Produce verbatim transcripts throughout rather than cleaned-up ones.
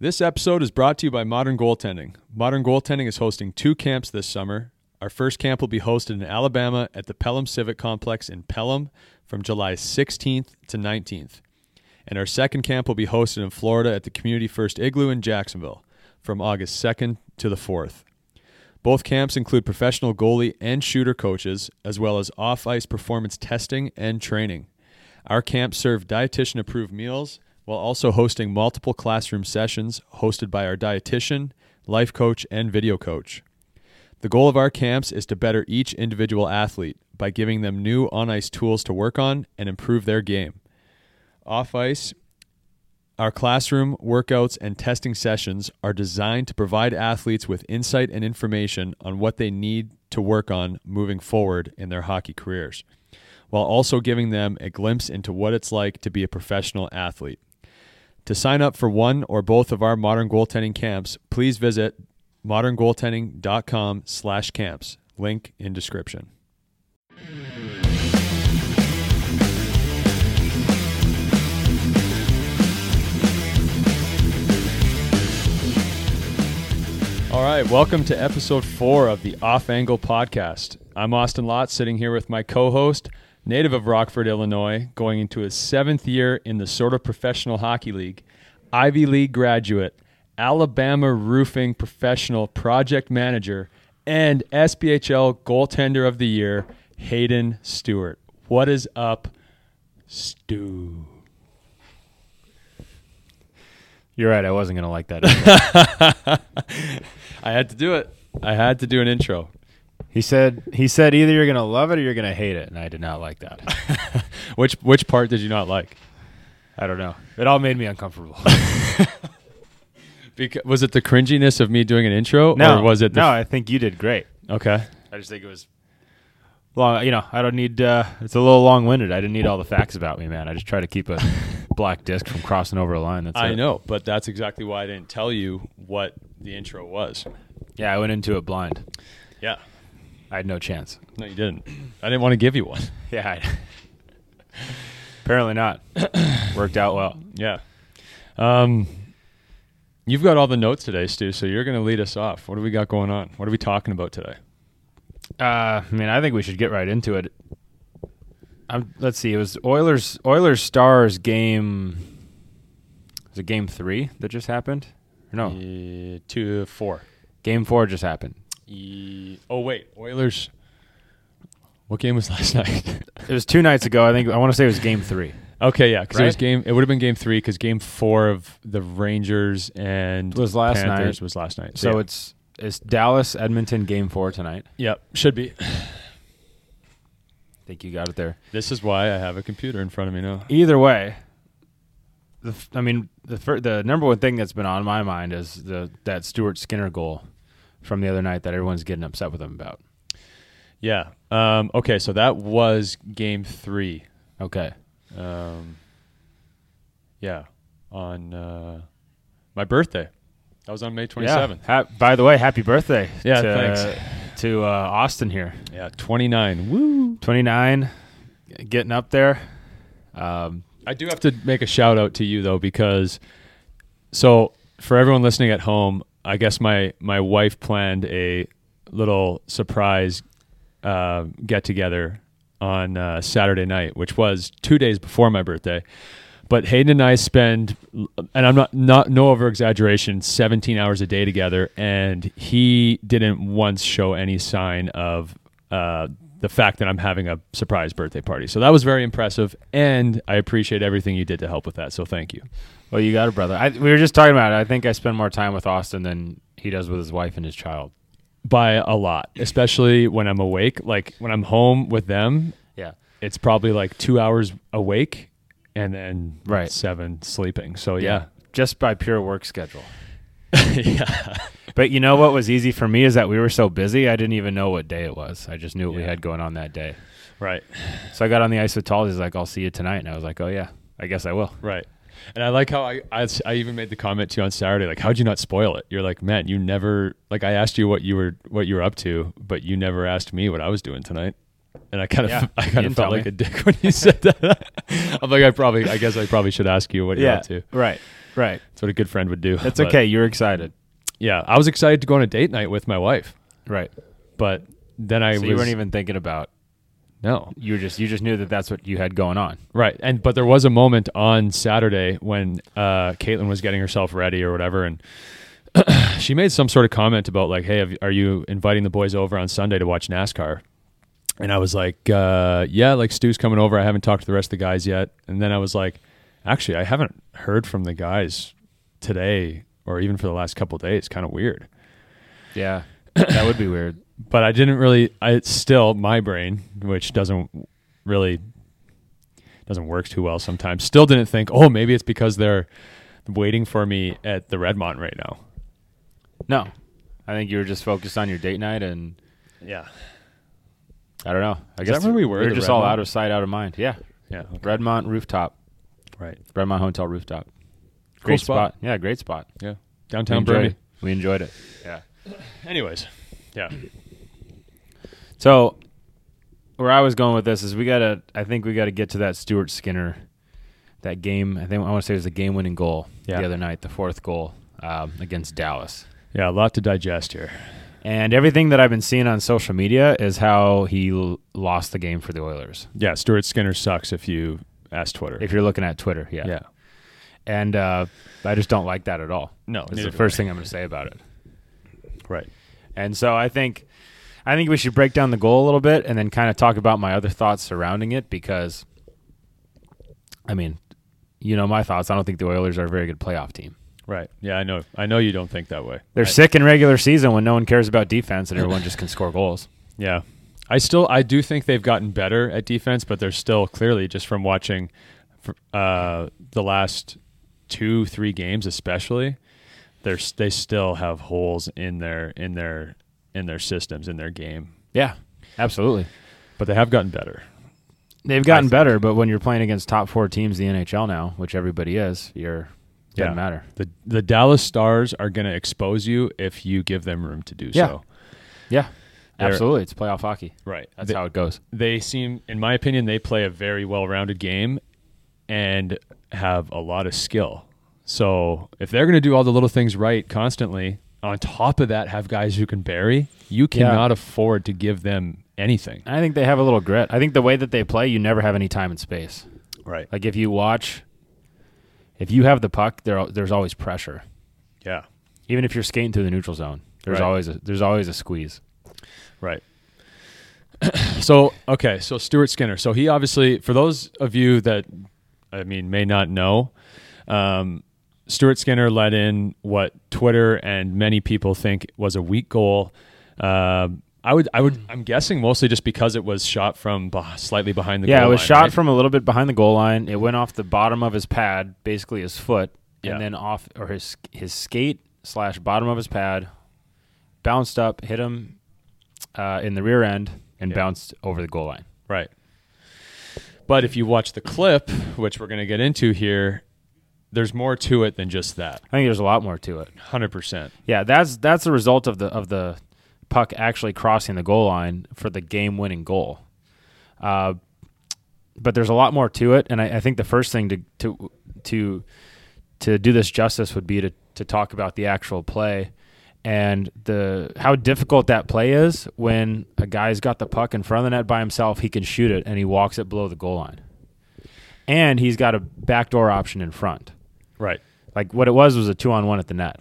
This episode is brought to you by Modern Goaltending. Modern Goaltending is hosting two camps this summer. Our first camp will be hosted in Alabama at the Pelham Civic Complex in Pelham from July sixteenth to nineteenth. And our second camp will be hosted in Florida at the Community First Igloo in Jacksonville from August second to the fourth. Both camps include professional goalie and shooter coaches, as well as off-ice performance testing and training. Our camps serve dietitian-approved meals while also hosting multiple classroom sessions hosted by our dietitian, life coach, and video coach. The goal of our camps is to better each individual athlete by giving them new on-ice tools to work on and improve their game. Off-ice, our classroom, workouts, and testing sessions are designed to provide athletes with insight and information on what they need to work on moving forward in their hockey careers, while also giving them a glimpse into what it's like to be a professional athlete. To sign up for one or both of our Modern Goaltending camps, please visit modern goaltending dot com slash camps. Link in description. All right, welcome to episode four of the Off Angle podcast. I'm Austin Lott, sitting here with my co-host, native of Rockford, Illinois, going into his seventh year in the sort of professional hockey league, Ivy League graduate, Alabama roofing professional project manager, and S B H L goaltender of the year, Hayden Stewart. What is up, Stu? You're right, I wasn't going to like that. I had to do it. I had to do an intro. He said he said either you're going to love it or you're going to hate it, and I did not like that. Which which part did you not like? I don't know. It all made me uncomfortable. Because, was it the cringiness of me doing an intro? No, or was it the no, f- I think you did great. Okay. I just think it was long. You know, I don't need, uh, it's a little long-winded. I didn't need all the facts about me, man. I just try to keep a black disc from crossing over a line. That's I it. know, but that's exactly why I didn't tell you what the intro was. Yeah, I went into it blind. Yeah. I had no chance. No, you didn't. I didn't want to give you one. Yeah. I, apparently not. Worked out well. Yeah. Um, you've got all the notes today, Stu, so you're going to lead us off. What do we got going on? What are we talking about today? Uh, I mean, I think we should get right into it. I'm, let's see. It was Oilers Oilers Stars game. Was it game three that just happened? Or no, Uh, two, four. game four just happened. E- oh, wait. Oilers. What game was last night? It was two nights ago. I think I want to say it was game three. Okay, yeah, because it was Right? game. It would have been game three because game four of the Rangers and Was last Panthers night. was last night. So yeah. it's it's Dallas Edmonton game four tonight. Yep, should be. I think you got it there. This is why I have a computer in front of me now. Either way, the f- I mean the fir- the number one thing that's been on my mind is the that Stuart Skinner goal from the other night that everyone's getting upset with him about. Yeah. Um, okay, so that was game three. Okay. Um, yeah, on uh, my birthday. That was on May twenty-seventh. Yeah. Ha- by the way, happy birthday. Yeah, to, thanks. To uh, Austin here. Yeah, twenty-nine. Woo! twenty-nine, getting up there. Um, I do have to make a shout out to you though, because so for everyone listening at home, I guess my my wife planned a little surprise uh, get together on uh, Saturday night, which was two days before my birthday. But Hayden and I spend, and I'm not not no over exaggeration, seventeen hours a day together, and he didn't once show any sign of uh, the fact that I'm having a surprise birthday party. So that was very impressive, and I appreciate everything you did to help with that. So thank you. well, you got it, brother. I, we were just talking about it. I think I spend more time with Austin than he does with his wife and his child. By a lot, especially when I'm awake. Like when I'm home with them, Yeah. it's probably like two hours awake and then Right. seven sleeping. So yeah. Just by pure work schedule. Yeah. But you know what was easy for me is that we were so busy, I didn't even know what day it was. I just knew what we Yeah. had going on that day. Right. So I got on the ice with Tall. He's like, I'll see you tonight. And I was like, oh, yeah, I guess I will. Right. And I like how I, I I even made the comment to you on Saturday, like, how'd you not spoil it? You're like, man, you never, like, I asked you what you were what you were up to, but you never asked me what I was doing tonight. And I kind of, Yeah, I you kind of didn't felt tell like me. a dick when you said that. I'm like, I probably, I guess I probably should ask you what you're Yeah, up to. right, right. That's what a good friend would do. That's But, okay. You're excited. Yeah, I was excited to go on a date night with my wife, Right. but then I So was you weren't even thinking about, no. you were just, you just knew that that's what you had going on. Right. And but there was a moment on Saturday when uh, Caitlin was getting herself ready or whatever, and she made some sort of comment about like, "Hey, have, are you inviting the boys over on Sunday to watch NASCAR?" And I was like, uh, "Yeah, like Stu's coming over. I haven't talked to the rest of the guys yet." And then I was like, "Actually, I haven't heard from the guys today or even for the last couple of days. Kind of weird." Yeah, that would be weird. But I didn't really. I it's still my brain, which doesn't really doesn't work too well sometimes. Still didn't think, oh, maybe it's because they're waiting for me at the Redmont right now. No, I think you were just focused on your date night, and Yeah, I don't know. I Is guess that where we were, We're the just all Redmont? out of sight, out of mind. Yeah, yeah, okay. Redmont rooftop, Right. Redmont Hotel rooftop. Cool Great spot. Yeah, great spot. Yeah, We downtown enjoyed Burnie. it. We enjoyed it. Yeah. Anyways, yeah, So where I was going with this is we gotta. I think we got to get to that Stuart Skinner, that game. I think I want to say it was the game-winning goal Yeah. the other night, the fourth goal um, against Dallas. yeah. A lot to digest here. And everything that I've been seeing on social media is how he l- lost the game for the Oilers. Yeah, Stuart Skinner sucks if you ask Twitter. If you're looking at Twitter, yeah. yeah, And uh, I just don't like that at all. no, That's neither the do first I. thing I'm going to say about it. Right. And so I think I think we should break down the goal a little bit and then kind of talk about my other thoughts surrounding it because, I mean, you know my thoughts. I don't think the Oilers are a very good playoff team. Right. Yeah, I know. I know you don't think that way. They're I, sick in regular season when no one cares about defense and everyone just can score goals. Yeah, I still I do think they've gotten better at defense, but they're still clearly just from watching uh, the last two three games, especially. They're they still have holes in their in their in their systems in their game. Yeah, absolutely. But they have gotten better. They've gotten think. better, but when you're playing against top four teams in the N H L now, which everybody is, you're doesn't Yeah. matter. The the Dallas Stars are going to expose you if you give them room to do Yeah. so. Yeah, They're- absolutely. It's playoff hockey. Right. That's they, how it goes. they seem, in my opinion, they play a very well-rounded game and have a lot of skill. So if they're going to do all the little things right constantly, on top of that have guys who can bury, you cannot afford to give them anything. I think they have a little grit. I think the way that they play, you never have any time and space. Right. Like if you watch, if you have the puck, there there's always pressure. Yeah. Even if you're skating through the neutral zone, there's Right. always a, there's always a squeeze. Right. So, okay, so Stuart Skinner. So he obviously, for those of you that, I mean, may not know, um, Stuart Skinner let in what Twitter and many people think was a weak goal. Um, I would, I would, I'm guessing mostly just because it was shot from beh- slightly behind the Yeah, goal it was line, shot right? from a little bit behind the goal line. It went off the bottom of his pad, basically his foot, Yeah. and then off or his his skate slash bottom of his pad, bounced up, hit him uh, in the rear end, and Yeah. bounced over the goal line. Right. But if you watch the clip, which we're going to get into here, there's more to it than just that. I think there's a lot more to it. one hundred percent. Yeah, that's that's the result of the of the puck actually crossing the goal line for the game-winning goal. Uh, but there's a lot more to it, and I, I think the first thing to to to to do this justice would be to to talk about the actual play and the how difficult that play is when a guy's got the puck in front of the net by himself. He can shoot it, and he walks it below the goal line, and he's got a backdoor option in front. Right. Like what it was was a two-on-one at the net.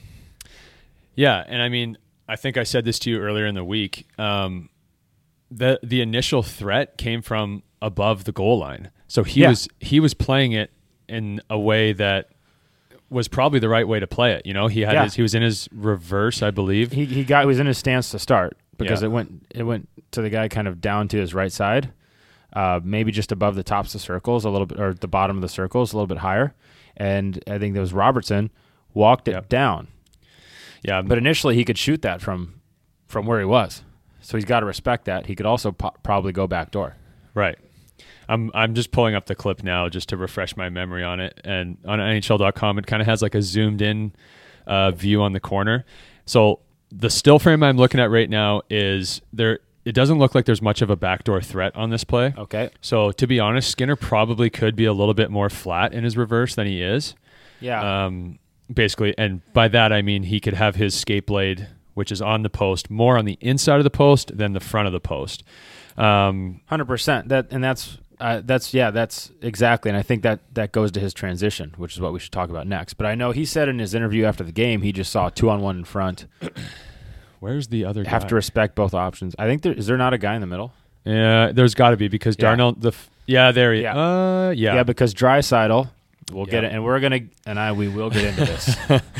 Yeah, and I mean, I think I said this to you earlier in the week. Um, the the initial threat came from above the goal line, so he Yeah. was he was playing it in a way that was probably the right way to play it. You know, he had Yeah. his, he was in his reverse, I believe. He he got he was in his stance to start because Yeah. it went it went to the guy kind of down to his right side, uh, maybe just above the tops of circles a little bit, or the bottom of the circles a little bit higher, and I think there was Robertson walked it Yep. down. Yeah, But initially he could shoot that from from where he was, so he's got to respect that. He could also po- probably go back door. right. I'm I'm just pulling up the clip now just to refresh my memory on it. And on N H L dot com, it kind of has like a zoomed in uh, view on the corner. So the still frame I'm looking at right now is there. it doesn't look like there's much of a backdoor threat on this play. Okay. So to be honest, Skinner probably could be a little bit more flat in his reverse than he is. Yeah. Um, basically, and by that I mean he could have his skate blade, which is on the post, more on the inside of the post than the front of the post. Um, Hundred percent. That and that's uh, that's yeah, that's exactly. And I think that that goes to his transition, which is what we should talk about next. But I know he said in his interview after the game, he just saw two on one in front. Where's the other guy? Have to respect both options. I think there is there not a guy in the middle? Yeah, there's got to be because Yeah. Darnell. The f- yeah, there he. Yeah. Uh, yeah. Yeah, because Draisaitl, we'll Yeah. get it, and we're gonna and I we will get into this.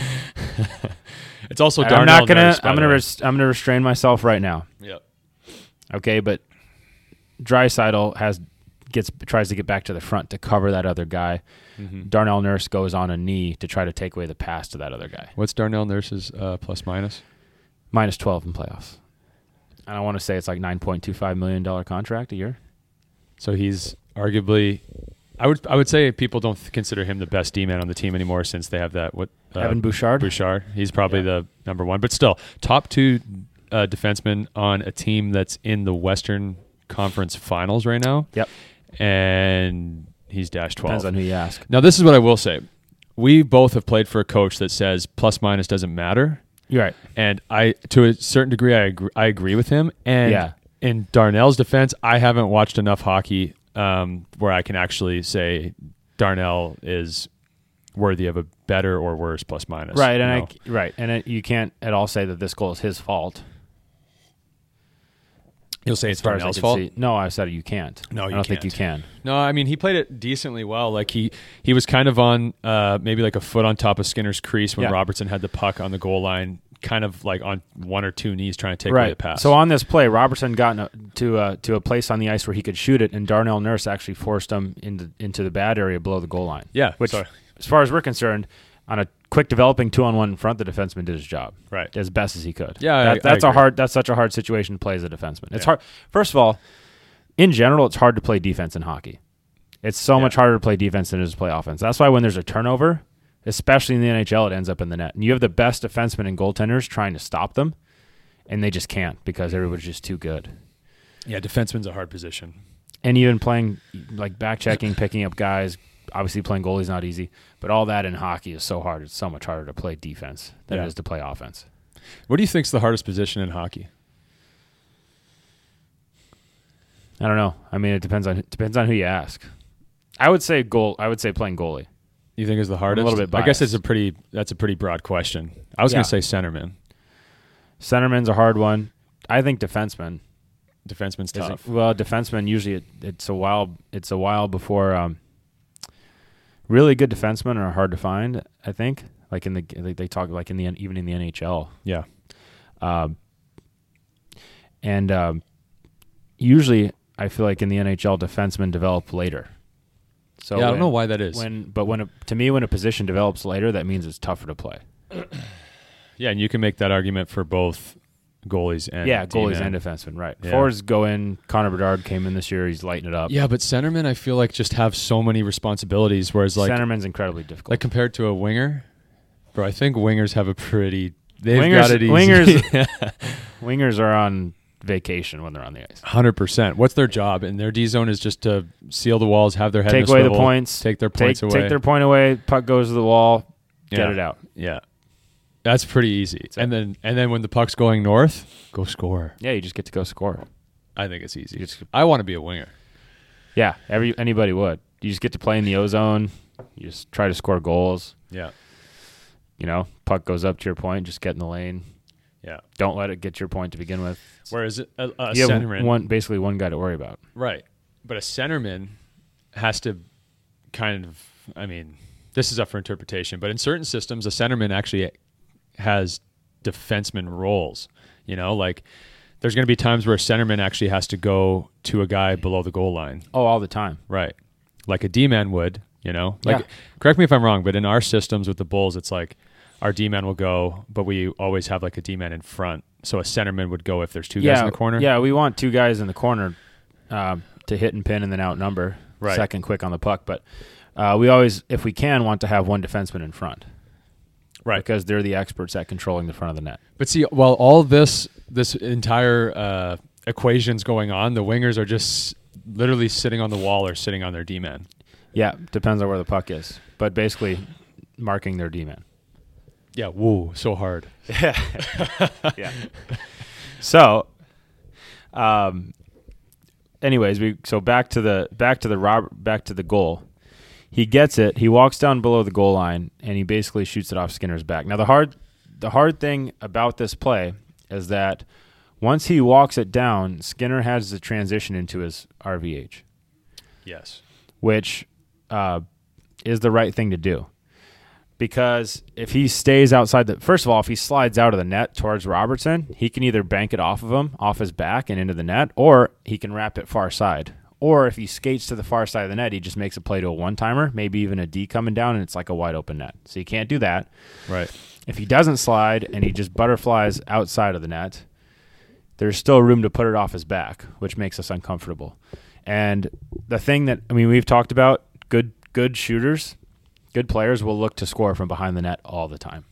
It's also And Darnell. I'm not gonna. Nurse, by I'm the gonna. way. Res- I'm gonna restrain myself right now. Yep. Okay, but Draisaitl has gets tries to get back to the front to cover that other guy. Mm-hmm. Darnell Nurse goes on a knee to try to take away the pass to that other guy. What's Darnell Nurse's uh, plus minus? Minus twelve in playoffs. And I want to say it's like nine point two five million dollar contract a year. So he's arguably, I would I would say people don't th- consider him the best D man on the team anymore since they have that what uh, Evan Bouchard. Bouchard. He's probably Yeah. the number one, but still top two uh, defensemen on a team that's in the Western Conference Finals right now. Yep. And he's dash twelve. Depends on who you ask. Now this is what I will say: we both have played for a coach that says plus minus doesn't matter. You're right. And I, to a certain degree, I agree, I agree with him. And Yeah. in Darnell's defense, I haven't watched enough hockey um, where I can actually say Darnell is worthy of a better or worse plus minus. Right, you and know? I, right, and it, you can't at all say that this goal is his fault. You'll say it's as far as I Darnell's can fault. see. No, I said you can't. No, you I don't think you can't. can. No, I mean he played it decently well. Like he he was kind of on uh, maybe like a foot on top of Skinner's crease when Yeah. Robertson had the puck on the goal line, kind of like on one or two knees trying to take away the Right. pass. So on this play, Robertson got in a, to a, to a place on the ice where he could shoot it, and Darnell Nurse actually forced him into into the bad area below the goal line. yeah, Which, sorry. as far as we're concerned, on a quick developing two on one in front, the defenseman did his job Right. as best as he could. Yeah, I- That- I that's a agree. hard. That's such a hard situation to play as a defenseman. It's Yeah. hard. First of all, in general, it's hard to play defense in hockey. It's so Yeah. much harder to play defense than it is to play offense. That's why when there's a turnover, especially in the N H L, it ends up in the net. And you have the best defensemen and goaltenders trying to stop them, and they just can't because everybody's just too good. Yeah, defenseman's a hard position. And even playing, like back checking, picking up guys, obviously playing goalie's not easy, but all that in hockey is so hard. It's so much harder to play defense than Yeah. it is to play offense. What do you think's the hardest position in hockey? I don't know. I mean, it depends on it depends on who you ask. I would say goal. I would say playing goalie. You think is the hardest? little bit I guess it's biased. a pretty that's a pretty broad question. I was Yeah. going to say centerman. Centerman's a hard one. I think defenseman. Defenseman's is tough. a- well, defenseman usually it, it's a while. It's a while before. Um, really good defensemen are hard to find. I think, like in the they, they talk like in the even in the N H L. Yeah. Um, and um, usually, I feel like in the N H L, defensemen develop later. So yeah, I don't when- know why that is. When, but when a, to me, when a position develops later, that means it's tougher to play. yeah, and you can make that argument for both goalies and yeah, goalies D-man. and defensemen, right? Yeah. Forwards go in. Connor Bedard came in this year. He's lighting it up. Yeah, but centermen I feel like just have so many responsibilities, whereas like Centerman's incredibly difficult. like compared to a winger, bro, I think wingers have a pretty they've Wingers- got it easy. wingers- Wingers are on vacation when they're on the ice. Hundred percent. What's their job? And their D zone is just to seal the walls, have their head Take in a away the swivel, points. take their Take, points away. take their point away. Puck goes to the wall. Get Yeah. it out. Yeah, that's pretty easy. it. And then and then when the puck's going north, go score. Yeah, you just get to go score. I think it's easy. You just- I want to be a winger. Yeah, every anybody would. You just get to play in the ozone. You just try to score goals. Yeah, You know, puck goes up to your point. Just get in the lane. yeah. Don't let it get your point to begin with. Whereas a, a, a You have centerman, one basically one guy to worry about. right? But a centerman has to kind of. I mean, this is up for interpretation. But in certain systems, a centerman actually has defenseman roles. You know, like there's going to be times where a centerman actually has to go to a guy below the goal line. Oh, all the time. Right. Like a D-man would, you know? Like, Yeah. correct me if I'm wrong, but in our systems with the Bulls, it's like our D-man will go, but we always have like a D-man in front. So a centerman would go if there's two yeah, guys in the corner. Yeah, we want two guys in the corner um, to hit and pin and then outnumber. Right. Second quick on the puck. But uh, we always, if we can, want to have one defenseman in front. Right. Because they're the experts at controlling the front of the net. But see, while all this, this entire uh, equations going on. The wingers are just literally sitting on the wall or sitting on their D-man. Yeah, depends on where the puck is. But basically marking their D-man. Yeah, woo, so hard. Yeah. So, um, anyways, we so back to the back to the Robert back to the goal. He gets it. He walks down below the goal line, and he basically shoots it off Skinner's back. Now, the hard the hard thing about this play is that once he walks it down, Skinner has to transition into his R V H. Yes. Which uh, is the right thing to do. Because if he stays outside the – first of all, if he slides out of the net towards Robertson, he can either bank it off of him, off his back and into the net, or he can wrap it far side. Or if he skates to the far side of the net, he just makes a play to a one-timer, maybe even a D coming down, and it's like a wide-open net. So you can't do that. Right. If he doesn't slide and he just butterflies outside of the net, there's still room to put it off his back, which makes us uncomfortable. And the thing that – I mean, we've talked about good good shooters – good players will look to score from behind the net all the time.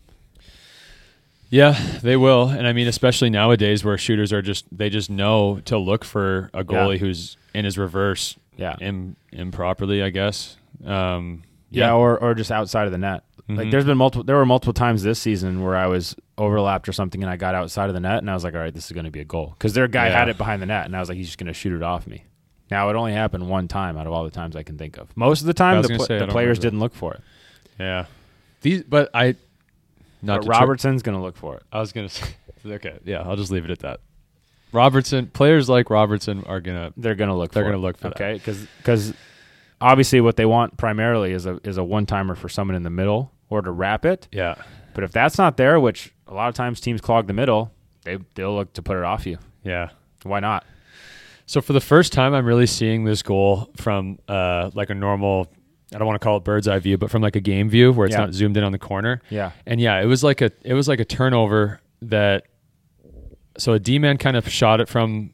Yeah, they will. And I mean, especially nowadays where shooters are just, they just know to look for a goalie Yeah. who's in his reverse Yeah. Im- improperly, I guess. Um, Yeah, yeah. or or just outside of the net. Like Mhm. there's been multiple there were multiple times this season where I was overlapped or something and I got outside of the net and I was like, all right, this is going to be a goal. Because their guy Yeah. had it behind the net and I was like, he's just going to shoot it off me. Now, it only happened one time out of all the times I can think of. Most of the I time, was the, gonna pl- say, I the don't players remember. didn't look for it. Yeah. These, but I, not But to tri- Robertson's going to look for it. I was going to say, okay, yeah, I'll just leave it at that. Robertson, players like Robertson are going to, They're going to look They're for gonna it. look for that. okay? Because obviously what they want primarily is a, is a one-timer for someone in the middle or to wrap it. yeah. But if that's not there, which a lot of times teams clog the middle, they, they'll look to put it off you. Yeah. Why not? So for the first time, I'm really seeing this goal from uh, like a normal, I don't want to call it bird's eye view, but from like a game view where it's Yeah. not zoomed in on the corner. Yeah. And yeah, it was like a it was like a turnover that. So a D-man kind of shot it from.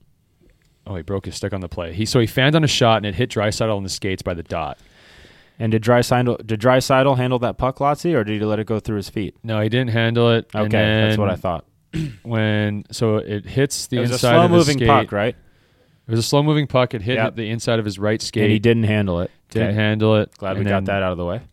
Oh, he broke his stick on the play. He so he fanned on a shot and it hit Draisaitl on the skates by the dot. And did Draisaitl did Draisaitl handle that puck, Lotzi, or did he let it go through his feet? No, he didn't handle it. Okay, and then that's what I thought. When so it hits the It was a inside of his slow-moving skate. puck, right? It was a slow moving puck. It hit Yep. the inside of his right skate. And he didn't handle it. Didn't Okay. handle it. Glad and we got then- that out of the way.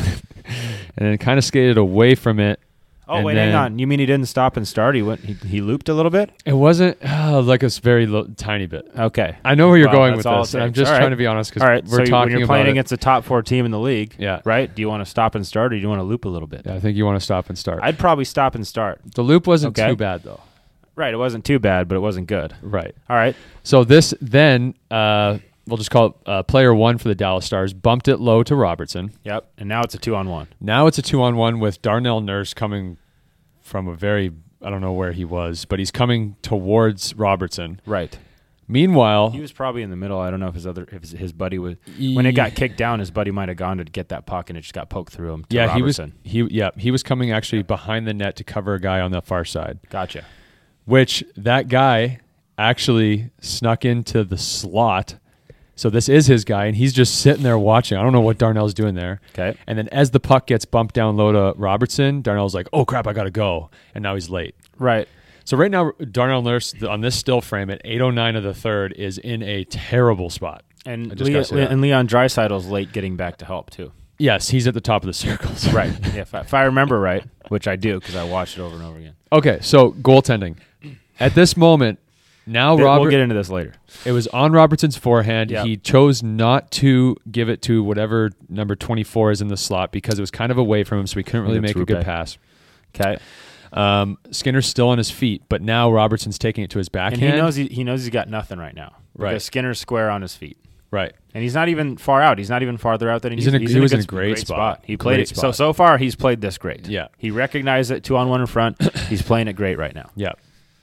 and then kind of skated away from it. Oh, And wait, then- hang on. You mean he didn't stop and start? He went. He, he looped a little bit. It wasn't uh, like a s- very lo- tiny bit. Okay. I know where you're Well, going that's with all this. it and I'm takes. just All right. trying to be honest because All right. we're so you- talking when you're about playing it. against a top four team in the league, Yeah. right? Do you want to stop and start, or do you want to loop a little bit? Yeah, I think you want to stop and start. I'd probably stop and start. the loop wasn't Okay. too bad though. Right. It wasn't too bad, but it wasn't good. Right. All right. So this then uh, we'll just call it uh, player one for the Dallas Stars. Bumped it low to Robertson. Yep. And now it's a two on one. Now it's a two on one with Darnell Nurse coming from a very I don't know where he was, but he's coming towards Robertson. Right. Meanwhile, He was probably in the middle. I don't know if his other if his, his buddy was when it got kicked down. His buddy might have gone to get that puck, and it just got poked through him. To yeah, he was Robertson. he yeah he was coming actually behind the net to cover a guy on the far side. Gotcha. Which that guy actually snuck into the slot. So this is his guy, and he's just sitting there watching. I don't know what Darnell's doing there. Okay. And then as the puck gets bumped down low to Robertson, Darnell's like, oh, crap, I got to go. And now he's late. Right. So right now, Darnell Nurse, on this still frame at eight oh nine of the third, is in a terrible spot. I And just Leo, gotta say that. and Leon Draisaitl's late getting back to help too. Yes, he's at the top of the circles. Right. Yeah, if I, if I remember right, which I do because I watched it over and over again. Okay, so goaltending. At this moment, now Th- Robert, we'll get into this later. it was on Robertson's forehand. Yep. He chose not to give it to whatever number twenty-four is in the slot because it was kind of away from him, so he couldn't really think make it's a good Rupe. pass. Okay. Um, Skinner's still on his feet, but now Robertson's taking it to his And backhand. he knows he, he knows he's got nothing right now. Right. Because Skinner's square on his feet. right. And he's not even far out. He's not even farther out than he He's needs. in a- he's he was in good- a great spot. He played Great it. So spot. so far he's played this great. Yeah. He recognized it two on one in front. He's playing it great right now. Yeah.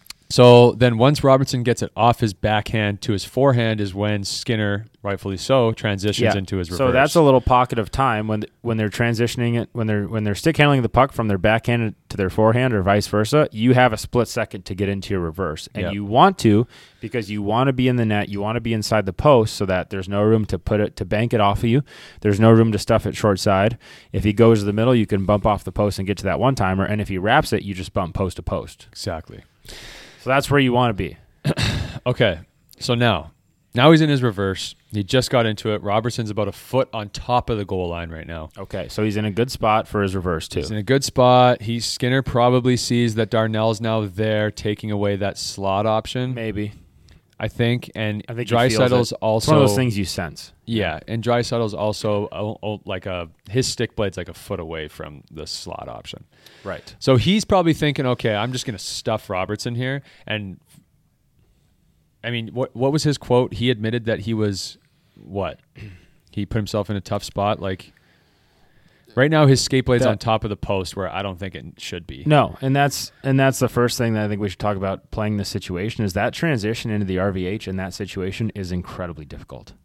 So then once Robertson gets it off his backhand to his forehand is when Skinner, rightfully so, transitions into his reverse. So that's a little pocket of time when when they're transitioning it when they're when they're stick handling the puck from their backhand to their forehand or vice versa. You have a split second to get into your reverse, and Yep. you want to because you want to be in the net. You want to be inside the post so that there's no room to put it to bank it off of you. There's no room to stuff it short side. If he goes to the middle, you can bump off the post and get to that one timer. And if he wraps it, you just bump post to post. Exactly. So that's where you want to be. Okay, so now, now he's in his reverse. He just got into it. Robertson's about a foot on top of the goal line right now. Okay, so he's in a good spot for his reverse too. He's in a good spot. He Skinner probably sees that Darnell's now there, taking away that slot option. Maybe. I think, and I think he feels Draisaitl's it. also It's one of those things you sense. Yeah, and Draisaitl's also oh, oh, like a his stick blade's like a foot away from the slot option. Right. So he's probably thinking, okay, I'm just going to stuff Robertson here. And I mean, what what was his quote? He admitted that he was what? He put himself in a tough spot. Like right now, his skate blade's That- on top of the post where I don't think it should be. No, and that's and that's the first thing that I think we should talk about playing this situation is that transition into the R V H in that situation is incredibly difficult.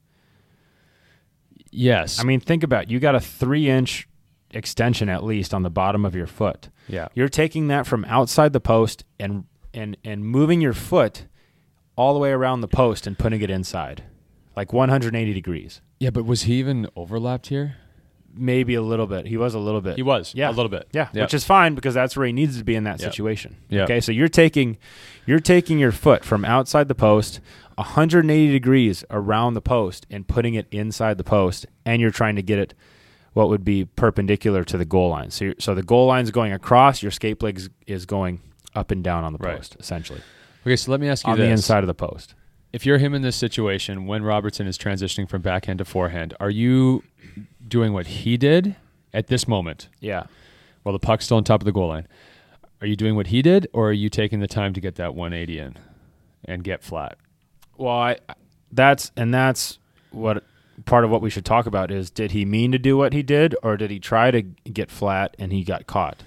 Yes. I mean, think about it. You got a three-inch extension at least on the bottom of your foot. yeah. You're taking that from outside the post and and and moving your foot all the way around the post and putting it inside, like one hundred eighty degrees. Yeah, but was he even overlapped here? Maybe a little bit. He was a little bit. He was. Yeah. A little bit. Yeah, Yeah. which is fine because that's where he needs to be in that Yeah. situation. Yeah. Okay, so you're taking you're taking your foot from outside the post one hundred eighty degrees around the post and putting it inside the post, and you're trying to get it what would be perpendicular to the goal line. So you're, so the goal line's going across, your skate blade is- is going up and down on the Right. post, essentially. Okay, so let me ask you On this. the inside of the post. If you're him in this situation, when Robertson is transitioning from backhand to forehand, are you doing what he did at this moment Yeah. while the puck's still on top of the goal line? Are you doing what he did, or are you taking the time to get that one eighty in and get flat? Well, I, that's and that's what part of what we should talk about is did he mean to do what he did or did he try to get flat and he got caught?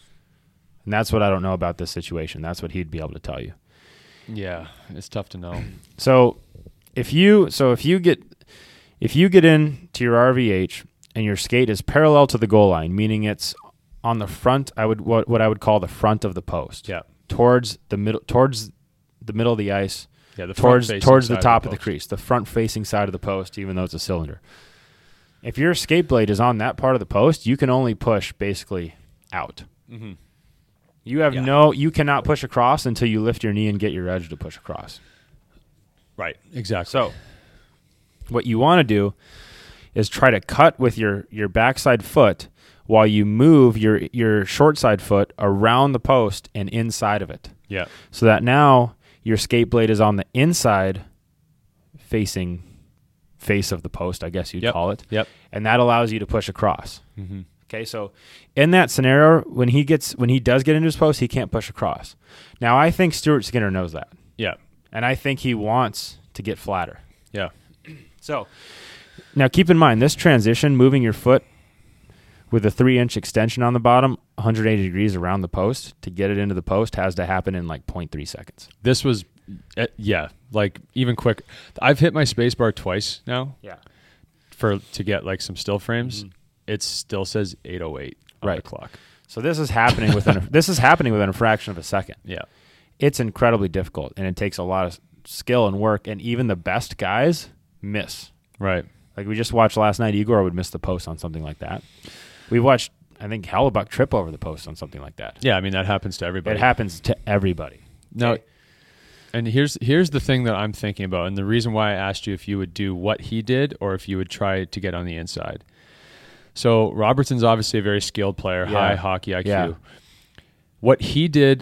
And that's what I don't know about this situation. That's what he'd be able to tell you. Yeah, it's tough to know. So if you so if you get if you get in to your R V H and your skate is parallel to the goal line, meaning it's on the front, I would what, what I would call the front of the post. Yeah, Towards the middle towards the middle of the ice. yeah. The towards front-facing towards the side top of the, post. crease, the front facing side of the post, even though it's a cylinder. If your skate blade is on that part of the post, you can only push basically out. Mm-hmm. You have Yeah. no, you cannot push across until you lift your knee and get your edge to push across. Right, exactly. So, what you want to do is try to cut with your your backside foot while you move your your short side foot around the post and inside of it, yeah, so that now your skate blade is on the inside facing face of the post, I guess you'd Yep. call it. Yep. And that allows you to push across. mm-hmm. Okay, so in that scenario, when he gets when he does get into his post, he can't push across. Now, I think Stuart Skinner knows that. yeah, And I think he wants to get flatter. yeah. So now keep in mind this transition, moving your foot with a three inch extension on the bottom, one hundred eighty degrees around the post to get it into the post has to happen in like zero point three seconds. This was, uh, yeah, like even quick. I've hit my space bar twice now Yeah. for to get like some still frames. Mhm. It still says eight oh eight on Right. the clock. So this is happening within a, this is happening within a fraction of a second. Yeah, It's incredibly difficult, and it takes a lot of skill and work. And even the best guys miss. right. Like we just watched last night, Igor would miss the post on something like that. We watched, I think, Hellebuck trip over the post on something like that. Yeah, I mean that happens to everybody. It happens to everybody. No, Okay. and here's here's the thing that I'm thinking about, and the reason why I asked you if you would do what he did or if you would try to get on the inside. So Robertson's obviously a very skilled player, Yeah. high hockey I Q. Yeah. What he did,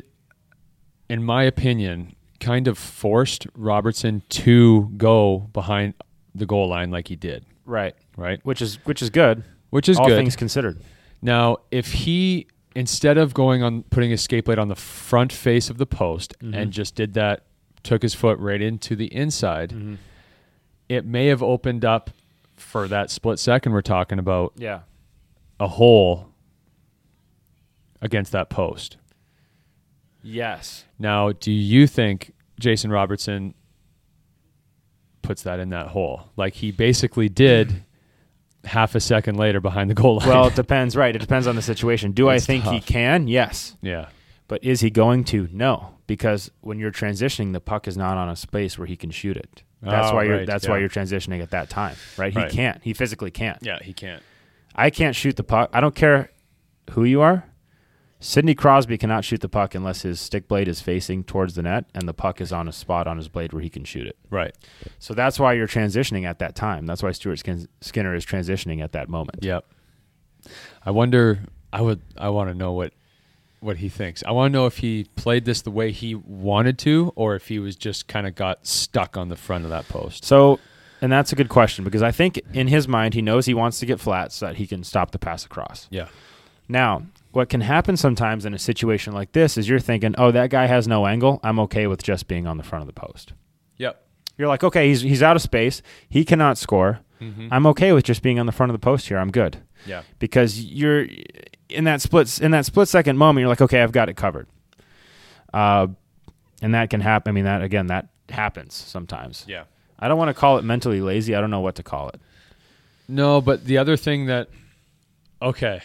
in my opinion, kind of forced Robertson to go behind the goal line like he did, Right. right? Which is which is good. Which is all good. things considered. Now, if he, instead of going on putting his skate blade on the front face of the post Mhm. and just did that, took his foot right into the inside, Mm-hmm. it may have opened up for that split second we're talking about Yeah. a hole against that post. Yes. Now, do you think Jason Robertson puts that in that hole? Like he basically did half a second later behind the goal line. Well, it depends, right? It depends on the situation. Do It's I think he tough. can? Yes. yeah. But is he going to? No. Because when you're transitioning, the puck is not on a space where he can shoot it. That's Oh, why you're right, that's yeah. why you're transitioning at that time. Right? Right. He can't. He physically can't. Yeah, he can't. I can't shoot the puck. I don't care who you are. Sidney Crosby cannot shoot the puck unless his stick blade is facing towards the net and the puck is on a spot on his blade where he can shoot it. Right. So that's why you're transitioning at that time. That's why Stuart Skin- Skinner is transitioning at that moment. Yep. I wonder. I would. I want to know what what he thinks. I want to know if he played this the way he wanted to, or if he was just kind of got stuck on the front of that post. So, and that's a good question because I think in his mind he knows he wants to get flat so that he can stop the pass across. Yeah. Now, what can happen sometimes in a situation like this is you're thinking, oh, that guy has no angle. I'm okay with just being on the front of the post. Yep. You're like, okay, he's he's out of space. He cannot score. Mm-hmm. I'm okay with just being on the front of the post here. I'm good. Yeah. Because you're in that split in that split second moment, you're like, okay, I've got it covered. Uh, and that can happen. I mean, that again, that happens sometimes. Yeah. I don't want to call it mentally lazy. I don't know what to call it. No, but the other thing that, okay,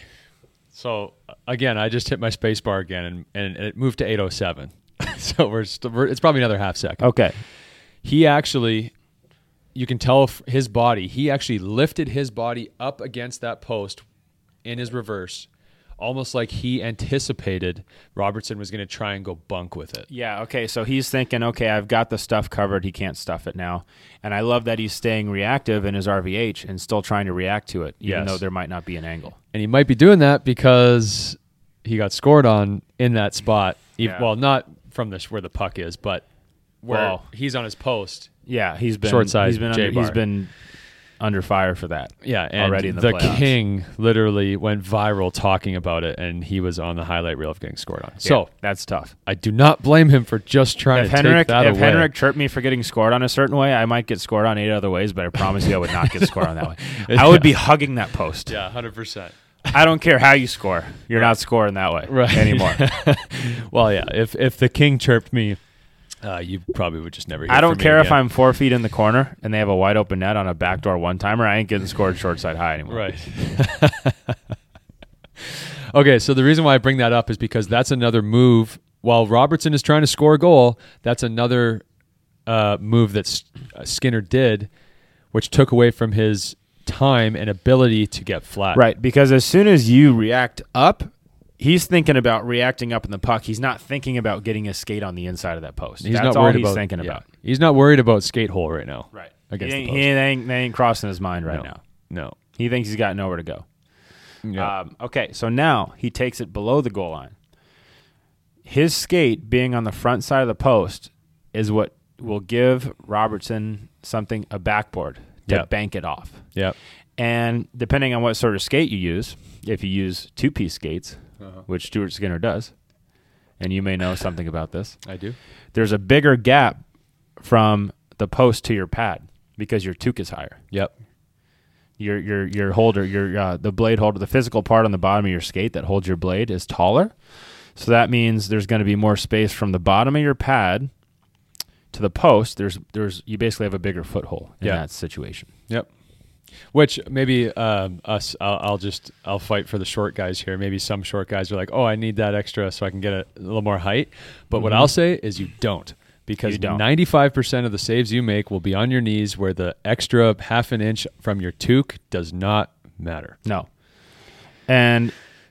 so again, I just hit my space bar again, and, and it moved to eight oh seven. So we're, st- we're it's probably another half second. Okay. He actually, you can tell f- his body, he actually lifted his body up against that post in his reverse, almost like he anticipated Robertson was going to try and go bunk with it. Yeah, okay, so he's thinking, okay, I've got the stuff covered. He can't stuff it now. And I love that he's staying reactive in his R V H and still trying to react to it, even Yes. though there might not be an angle. And he might be doing that because he got scored on in that spot. Yeah. Well, not from this where the puck is, but where Well, he's on his post. Yeah, he's been Short side he's been under, J-bar. he's been under fire for that. Yeah, and already in the, the playoffs. King literally went viral talking about it, and he was on the highlight reel of getting scored on. Yeah, So that's tough. I do not blame him for just trying If to Henrik take that if away. Henrik chirped me for getting scored on a certain way, I might get scored on eight other ways, but I promise you I would not get scored on that way. I would be hugging that post. Yeah, one hundred percent. I don't care how you score. You're not scoring that way Right. anymore. Well, yeah, if if the King chirped me, uh, you probably would just never hear I don't from me care if again. I'm four feet in the corner and they have a wide open net on a backdoor one-timer. I ain't getting scored short side high anymore. Right. Okay, so the reason why I bring that up is because that's another move. While Robertson is trying to score a goal, that's another uh, move that S- uh, Skinner did, which took away from his time and ability to get flat. Right, because as soon as you react up, he's thinking about reacting up in the puck. He's not thinking about getting a skate on the inside of that post. He's That's not all worried he's about thinking yeah. about. He's not worried about skate hole right now. Right. Against he the ain't, post. he ain't, they ain't crossing his mind right No. now. No. He thinks he's got nowhere to go. Yeah. Um, okay, so now he takes it below the goal line. His skate being on the front side of the post is what will give Robertson something, a backboard, to Yep. bank it off. Yep. And depending on what sort of skate you use, if you use two-piece skates, Uh-huh. which Stuart Skinner does, and you may know something about this, I do. there's a bigger gap from the post to your pad because your toque is higher. Yep. Your your your holder, your uh, the blade holder, the physical part on the bottom of your skate that holds your blade is taller. So that means there's going to be more space from the bottom of your pad to the post. There's there's you basically have a bigger foothold in Yeah. that situation. Yep. Which maybe um, us, I'll, I'll just I'll fight for the short guys here. Maybe some short guys are like, oh, I need that extra so I can get a, a little more height. But what Mhm. I'll say is you don't, because You don't. ninety-five percent of the saves you make will be on your knees, where the extra half an inch from your toque does not matter. No. And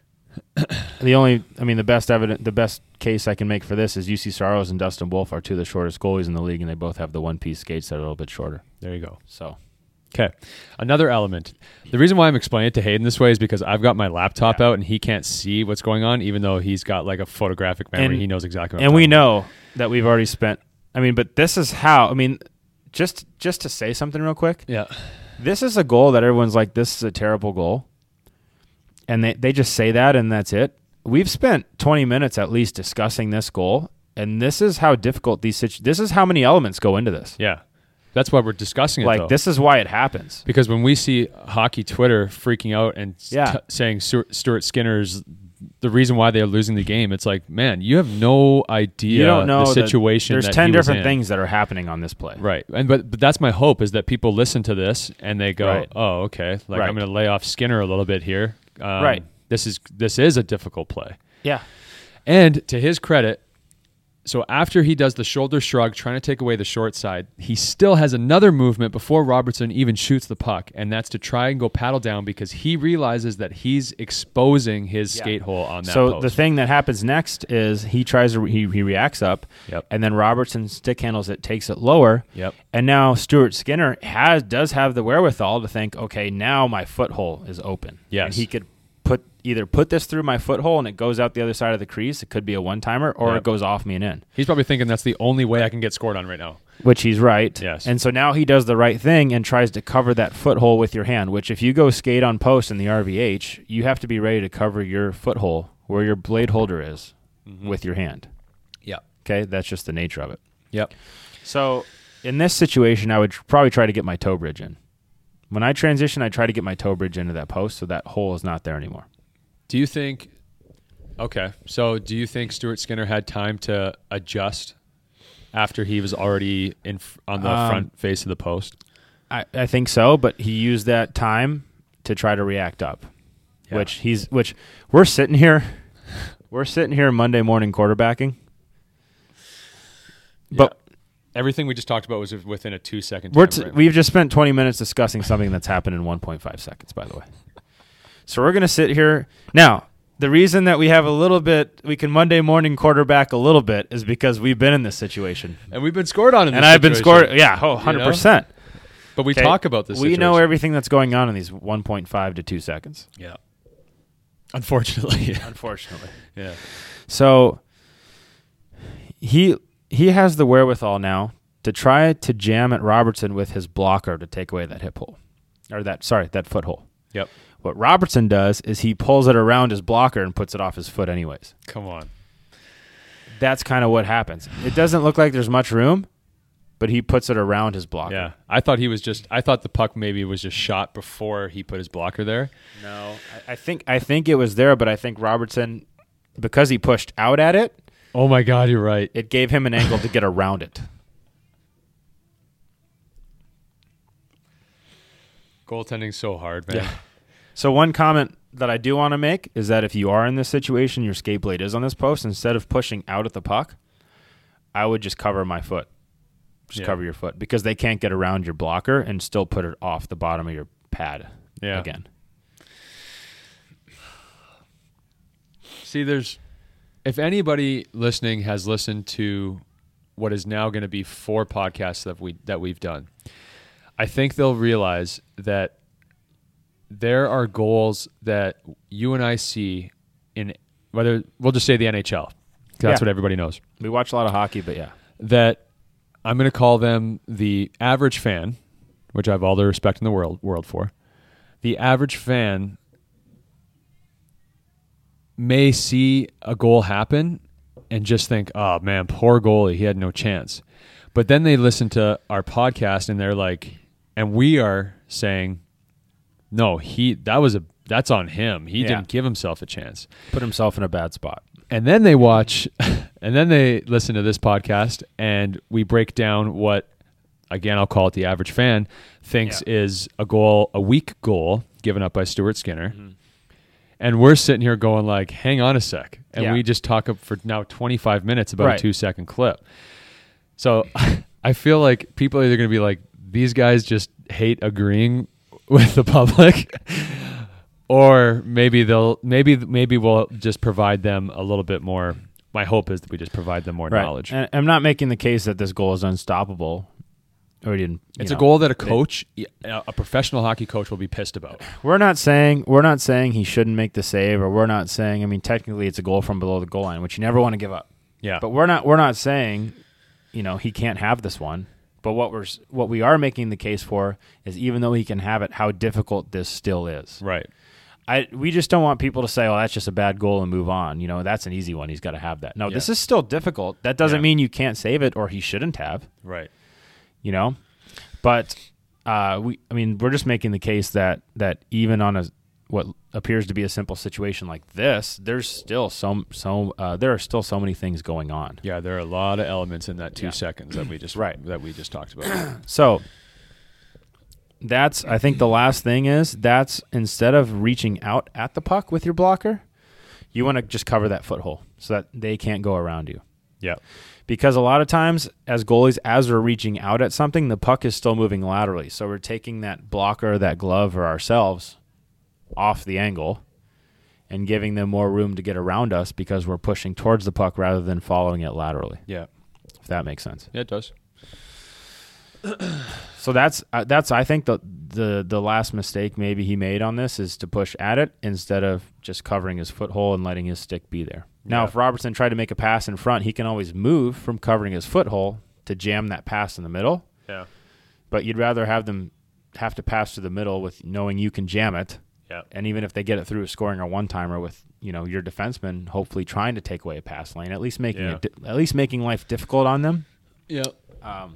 the only, I mean, the best evidence, the best case I can make for this is U C Saros and Dustin Wolf are two of the shortest goalies in the league, and they both have the one-piece skates that are a little bit shorter. There you go. So, Okay. Another element. The reason why I'm explaining it to Hayden this way is because I've got my laptop Yeah. out and he can't see what's going on, even though he's got like a photographic memory. And- he knows exactly what and I'm we talking about. know that we've already spent. I mean, but this is how. I mean, just just to say something real quick. Yeah. This is a goal that everyone's like, this is a terrible goal, and they they just say that and that's it. We've spent twenty minutes at least discussing this goal, and this is how difficult these situ- This is how many elements go into this. Yeah. That's why we're discussing it, Like though. this is why it happens. Because when we see hockey Twitter freaking out and s- Yeah. t- saying Stuart, Stuart Skinner's the reason why they are losing the game, it's like, man, you have no idea You don't know the that situation. There's that ten he was different in. things that are happening on this play. Right. And but, but that's my hope, is that people listen to this and they go, Right. oh, okay, like Right. I'm going to lay off Skinner a little bit here. Um, Right. This is this is a difficult play. Yeah. And to his credit, So after he does the shoulder shrug, trying to take away the short side, he still has another movement before Robertson even shoots the puck, and that's to try and go paddle down because he realizes that he's exposing his yeah. skate hole on that so post. The thing that happens next is he tries to, he, he reacts up, yep. and then Robertson stick handles it, takes it lower, yep. and now Stuart Skinner has does have the wherewithal to think, okay, now my foothold is open. Yes. And he could put either put this through my foothold and it goes out the other side of the crease. It could be a one-timer, or yep. it goes off me and in. He's probably thinking that's the only way I can get scored on right now. Which he's right. Yes. And so now he does the right thing and tries to cover that foothold with your hand, which if you go skate on post in the R V H, you have to be ready to cover your foothold where your blade holder is mm-hmm. with your hand. Yeah. Okay? That's just the nature of it. Yep. So in this situation, I would tr- probably try to get my toe bridge in. When I transition, I try to get my toe bridge into that post so that hole is not there anymore. Do you think, okay, so do you think Stuart Skinner had time to adjust after he was already in on the um, front face of the post? I, I think so, but he used that time to try to react up, yeah. which he's which we're sitting here, we're sitting here Monday morning quarterbacking, but yeah. everything we just talked about was within a two second. We're t- we've just spent twenty minutes discussing something that's happened in one point five seconds, by the way. So we're going to sit here. Now, the reason that we have a little bit, we can Monday morning quarterback a little bit is because we've been in this situation. And we've been scored on in this And I've been situation. scored, yeah, oh, one hundred percent. You know? But we okay. talk about this We situation. know everything that's going on in these one point five to two seconds. Yeah. Unfortunately. Unfortunately. Yeah. So he he has the wherewithal now to try to jam at Robertson with his blocker to take away that hip hole. Or that, sorry, that foot hole. Yep. What Robertson does is he pulls it around his blocker and puts it off his foot anyways. Come on. That's kind of what happens. It doesn't look like there's much room, but he puts it around his blocker. Yeah. I thought he was just I thought the puck maybe was just shot before he put his blocker there. No. I, I think I think it was there, but I think Robertson, because he pushed out at it. Oh my God, you're right. It gave him an angle to get around it. Goaltending's so hard, man. Yeah. So one comment that I do want to make is that if you are in this situation, your skate blade is on this post, instead of pushing out at the puck, I would just cover my foot. Just yeah. cover your foot because they can't get around your blocker and still put it off the bottom of your pad yeah. again. See, there's if anybody listening has listened to what is now going to be four podcasts that we that we've done, I think they'll realize that there are goals that you and I see in whether we'll just say the N H L. That's yeah. what everybody knows. We watch a lot of hockey, but yeah. That I'm going to call them the average fan, which I have all the respect in the world world for. The average fan may see a goal happen and just think, oh, man, poor goalie. He had no chance. But then they listen to our podcast and they're like, and we are saying, no, he that was a that's on him. He yeah. didn't give himself a chance. Put himself in a bad spot. And then they watch, and then they listen to this podcast, and we break down what, again, I'll call it the average fan, thinks yeah. is a goal, a weak goal given up by Stuart Skinner. Mm-hmm. And we're sitting here going like, hang on a sec. And yeah. we just talk for now twenty-five minutes about right. a two-second clip. So I feel like people are either going to be like, these guys just hate agreeing with the public, or maybe they'll maybe maybe we'll just provide them a little bit more. My hope is that we just provide them more right. knowledge. And I'm not making the case that this goal is unstoppable. Or didn't. It's know, a goal that a coach, they, a professional hockey coach, will be pissed about. We're not saying we're not saying he shouldn't make the save, or we're not saying. I mean, technically, it's a goal from below the goal line, which you never want to give up. Yeah. But we're not we're not saying, you know, he can't have this one. But what we're what we are making the case for is, even though he can have it, how difficult this still is. Right. I we just don't want people to say, "Oh, that's just a bad goal," and move on. You know, that's an easy one. He's got to have that. No, yeah. this is still difficult. That doesn't yeah. mean you can't save it, or he shouldn't have. Right. You know, but uh, we. I mean, we're just making the case that that even on a what appears to be a simple situation like this, there's still some so uh, there are still so many things going on. Yeah, there are a lot of elements in that two yeah. seconds that we just right. that we just talked about. So that's I think the last thing is that's instead of reaching out at the puck with your blocker, you want to just cover that foot hole so that they can't go around you. Yeah. Because a lot of times, as goalies, as we're reaching out at something, the puck is still moving laterally. So we're taking that blocker, that glove, or ourselves off the angle and giving them more room to get around us because we're pushing towards the puck rather than following it laterally. Yeah. If that makes sense. Yeah, it does. So that's uh, that's I think the the the last mistake maybe he made on this is to push at it instead of just covering his foothold and letting his stick be there. Now, Yeah. if Robertson tried to make a pass in front, he can always move from covering his foothold to jam that pass in the middle. Yeah. But you'd rather have them have to pass to the middle with knowing you can jam it. Yeah. And even if they get it through scoring a one-timer with, you know, your defenseman hopefully trying to take away a pass lane, at least making Yeah. it di- at least making life difficult on them. Yeah. Um,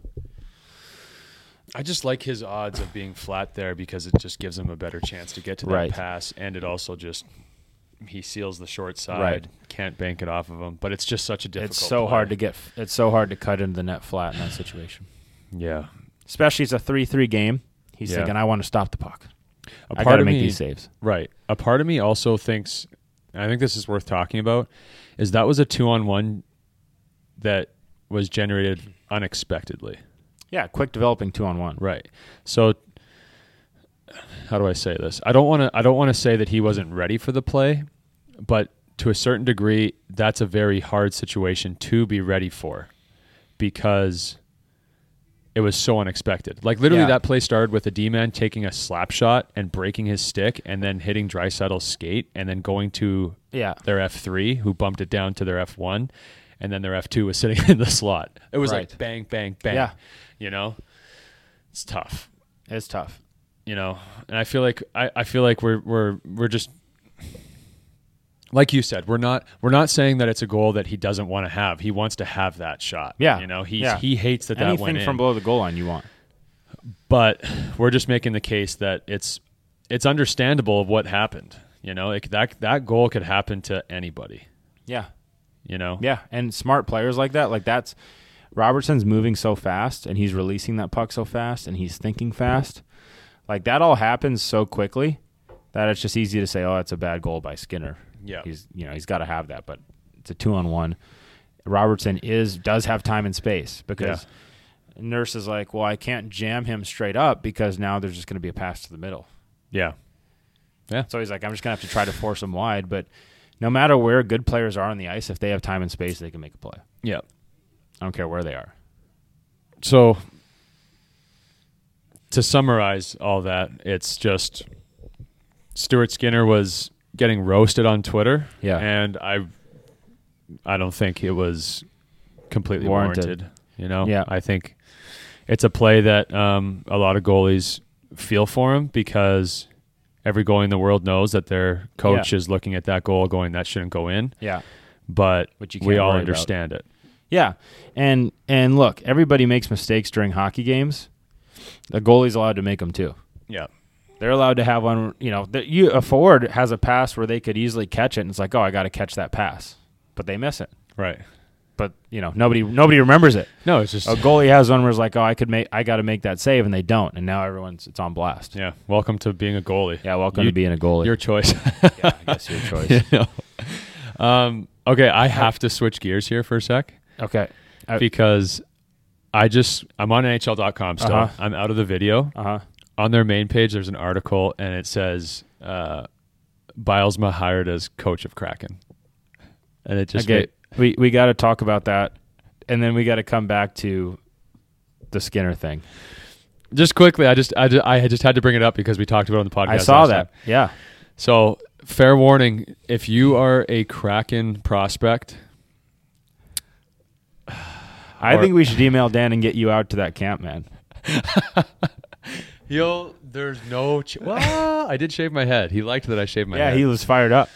I just like his odds of being flat there because it just gives him a better chance to get to that Right. pass, and it also just he seals the short side, Right. can't bank it off of him. But it's just such a difficult. it's so play. hard to get it's so hard to cut into the net flat in that situation. Yeah. Especially it's a three three game. He's Yeah. thinking, I want to stop the puck. A I part got to of make me, these saves. right. A part of me also thinks, and I think this is worth talking about, is that was a two on one that was generated unexpectedly. Yeah, quick developing two on one. Right. So how do I say this? I don't want to I don't want to say that he wasn't ready for the play, but to a certain degree that's a very hard situation to be ready for because it was so unexpected. Like literally Yeah. that play started with a D-man taking a slap shot and breaking his stick and then hitting Draisaitl's skate and then going to Yeah. their F three who bumped it down to their F one and then their F two was sitting in the slot. It was Right. like bang, bang, bang. Yeah. You know? It's tough. It's tough. You know, and I feel like I, I feel like we're we're we're just like you said, we're not we're not saying that it's a goal that he doesn't want to have. He wants to have that shot. Yeah. You know, he's Yeah. he hates that that Anything went in. from below the goal line you want. But we're just making the case that it's it's understandable of what happened. You know, it, that that goal could happen to anybody. Yeah. You know, Yeah, and smart players like that, like that's Robertson's moving so fast and he's releasing that puck so fast and he's thinking fast. Like that all happens so quickly that it's just easy to say, "Oh, it's a bad goal by Skinner." Yeah. He's, you know, he's got to have that, but it's a two on one. Robertson is does have time and space because Nurse is like, "Well, I can't jam him straight up because now there's just going to be a pass to the middle." yeah, yeah, So he's like, "I'm just going to have to try to force him wide," but no matter where good players are on the ice, if they have time and space, they can make a play. yeah. I don't care where they are. So to summarize all that, it's just Stuart Skinner was getting roasted on Twitter. Yeah. And I I don't think it was completely Warranted. warranted. You know? Yeah. I think it's a play that um, a lot of goalies feel for him because every goalie in the world knows that their coach Yeah. is looking at that goal going, that shouldn't go in. Yeah. But Which you we can't all worry understand it. Yeah. And and look, everybody makes mistakes during hockey games. The goalie's allowed to make them too. Yeah. They're allowed to have one, you know, the, you, a forward has a pass where they could easily catch it and it's like, "Oh, I got to catch that pass." But they miss it. Right. But, you know, nobody nobody remembers it. No, it's just A goalie has one where it's like, "Oh, I could make I got to make that save," and they don't. And now everyone's it's on blast. yeah. Welcome to being a goalie. Yeah, welcome You- to being a goalie. Your choice. yeah, I guess your choice. You know? Um, okay, I have to switch gears here for a sec Okay. Uh, because I just I'm on N H L dot com still. Uh-huh. I'm out of the video. Uh-huh. On their main page, there's an article and it says uh, Bilesma hired as coach of Kraken, and it just Okay. We we got to talk about that, and then we got to come back to the Skinner thing. made- just quickly. I just I just, I had just had to bring it up because we talked about it on the podcast. I saw last that. time. Yeah. So fair warning: if you are a Kraken prospect. I Or- think we should email Dan and get you out to that camp, man. You'll, there's no. Ch- well, I did shave my head. He liked that I shaved my yeah, head. he was fired up.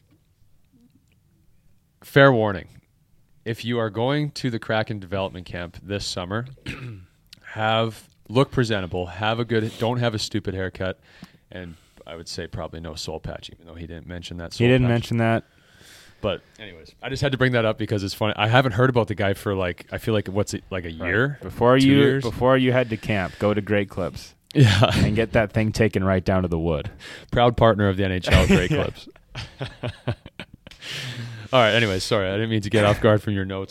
Fair warning. If you are going to the Kraken development camp this summer, have look presentable, have a good, don't have a stupid haircut, and I would say probably no soul patch, even though he didn't mention that soul He didn't patch. mention that. But anyways, I just had to bring that up because it's funny. I haven't heard about the guy for like, I feel like, what's it, like a year? Before Two you years? before you head to camp, go to Great Clips Yeah. and get that thing taken right down to the wood. Proud partner of the N H L, Great Clips. All right. Anyways, sorry. I didn't mean to get off guard from your notes, but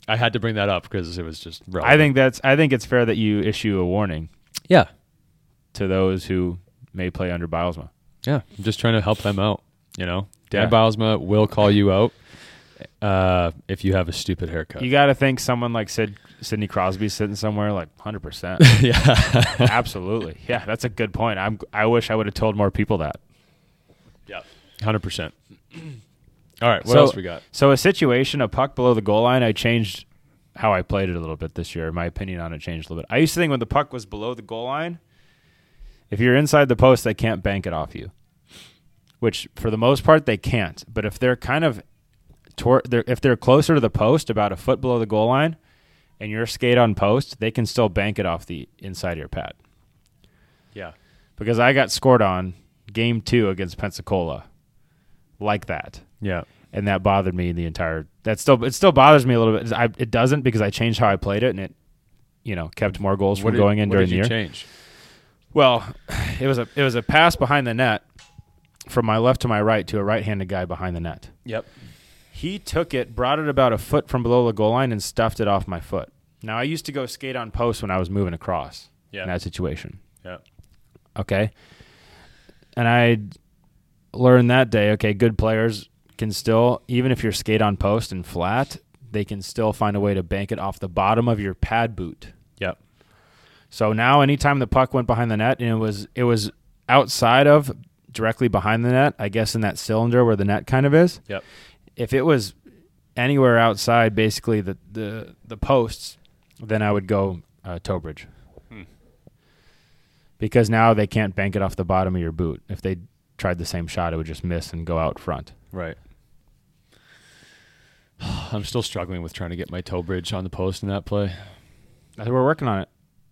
I had to bring that up because it was just relevant. I think that's. I think it's fair that you issue a warning. Yeah. To those who may play under Bylsma. Yeah, I'm just trying to help them out. You know, Dan Yeah. Bylsma will call you out uh, if you have a stupid haircut. You got to think someone like Sid, Sidney Crosby sitting somewhere like one hundred percent. yeah. Absolutely. Yeah, that's a good point. I'm. I wish I would have told more people that. Yeah. one hundred percent. All right, what So- else we got? So a situation, a puck below the goal line, I changed how I played it a little bit this year. My opinion on it changed a little bit. I used to think when the puck was below the goal line, if you're inside the post, they can't bank it off you. Which, for the most part, they can't. But if they're kind of, tor- they're, if they're closer to the post, about a foot below the goal line, and you're skate on post, they can still bank it off the inside of your pad. Yeah. Because I got scored on game two against Pensacola like that. Yeah. And that bothered me the entire. That still it still bothers me a little bit. I, it doesn't because I changed how I played it, and it, you know, kept more goals from What did- going in what during did the you year. change? Well, it was a it was a pass behind the net from my left to my right to a right-handed guy behind the net. Yep. He took it, brought it about a foot from below the goal line, and stuffed it off my foot. Now I used to go skate on post when I was moving across Yeah. in that situation. Yeah. Okay. And I learned that day, okay, good players can still, even if you're skate on post and flat, they can still find a way to bank it off the bottom of your pad boot. Yep. So now anytime the puck went behind the net and it was it was outside of, directly behind the net, I guess in that cylinder where the net kind of is, Yep. if it was anywhere outside basically the, the, the posts, then I would go uh, toe bridge. Hmm. Because now they can't bank it off the bottom of your boot. If they tried the same shot, it would just miss and go out front. Right. I'm still struggling with trying to get my toe bridge on the post in that play. We're working on it.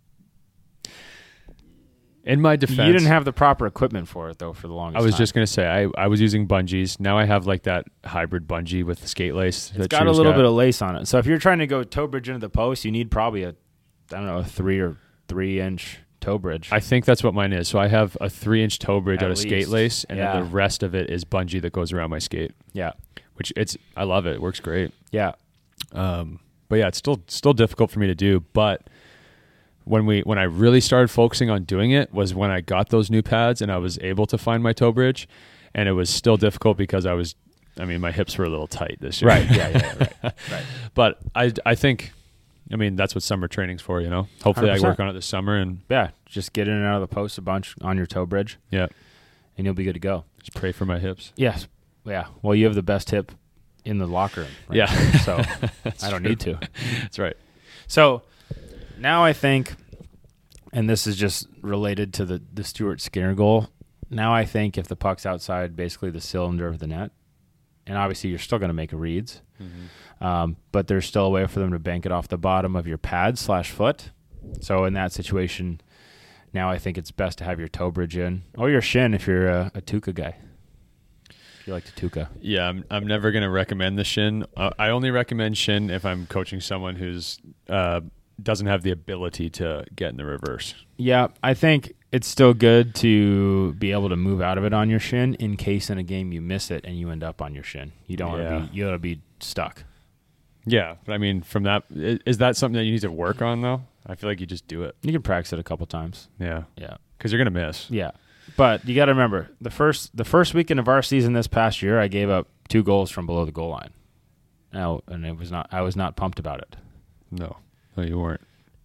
In my defense, You didn't have the proper equipment for it, though, for the longest I was time. just going to say, I, I was using bungees. Now I have like that hybrid bungee with the skate lace. It's got a little bit of lace on it. So if you're trying to go toe bridge into the post, you need probably a, I don't know, a three or three inch toe bridge. I think that's what mine is. So I have a three inch toe bridge At out of skate least. lace, and Yeah. then the rest of it is bungee that goes around my skate. yeah. Which it's I love it. It works great. Yeah. Um, but yeah, it's still still difficult for me to do. But when we when I really started focusing on doing it was when I got those new pads and I was able to find my toe bridge, and it was still difficult because I was, I mean, my hips were a little tight this year. Right. Yeah. Yeah. Right. Right. But I I think, I mean, that's what summer training's for, you know. Hopefully, one hundred percent. I work on it this summer, and Yeah. Just get in and out of the post a bunch on your toe bridge, yeah, and you'll be good to go. just pray for my hips. Yes. Yeah. Well, you have the best hip in the locker room. Right Yeah. now, so That's I don't true. need to. That's right. So now I think, and this is just related to the, the Stuart Skinner goal. Now I think if the puck's outside basically the cylinder of the net, and obviously you're still going to make reads, Mm-hmm. um, but there's still a way for them to bank it off the bottom of your pad slash foot. So in that situation, now I think it's best to have your toe bridge in, or your shin if you're a, a Tuca guy. If you like to Tuca. Yeah, I'm I'm never gonna recommend the shin. Uh, I only recommend shin if I'm coaching someone who's uh, doesn't have the ability to get in the reverse. Yeah, I think it's still good to be able to move out of it on your shin in case in a game you miss it and you end up on your shin. You don't want to Yeah. be you want to be stuck. Yeah, but I mean, from that, i- is that something that you need to work on though? I feel like you just do it. You can practice it a couple times. Yeah, Yeah. because you're gonna miss. Yeah. But you got to remember, the first the first weekend of our season this past year, I gave up two goals from below the goal line. Now, and it was not I was not pumped about it. No, no, you weren't.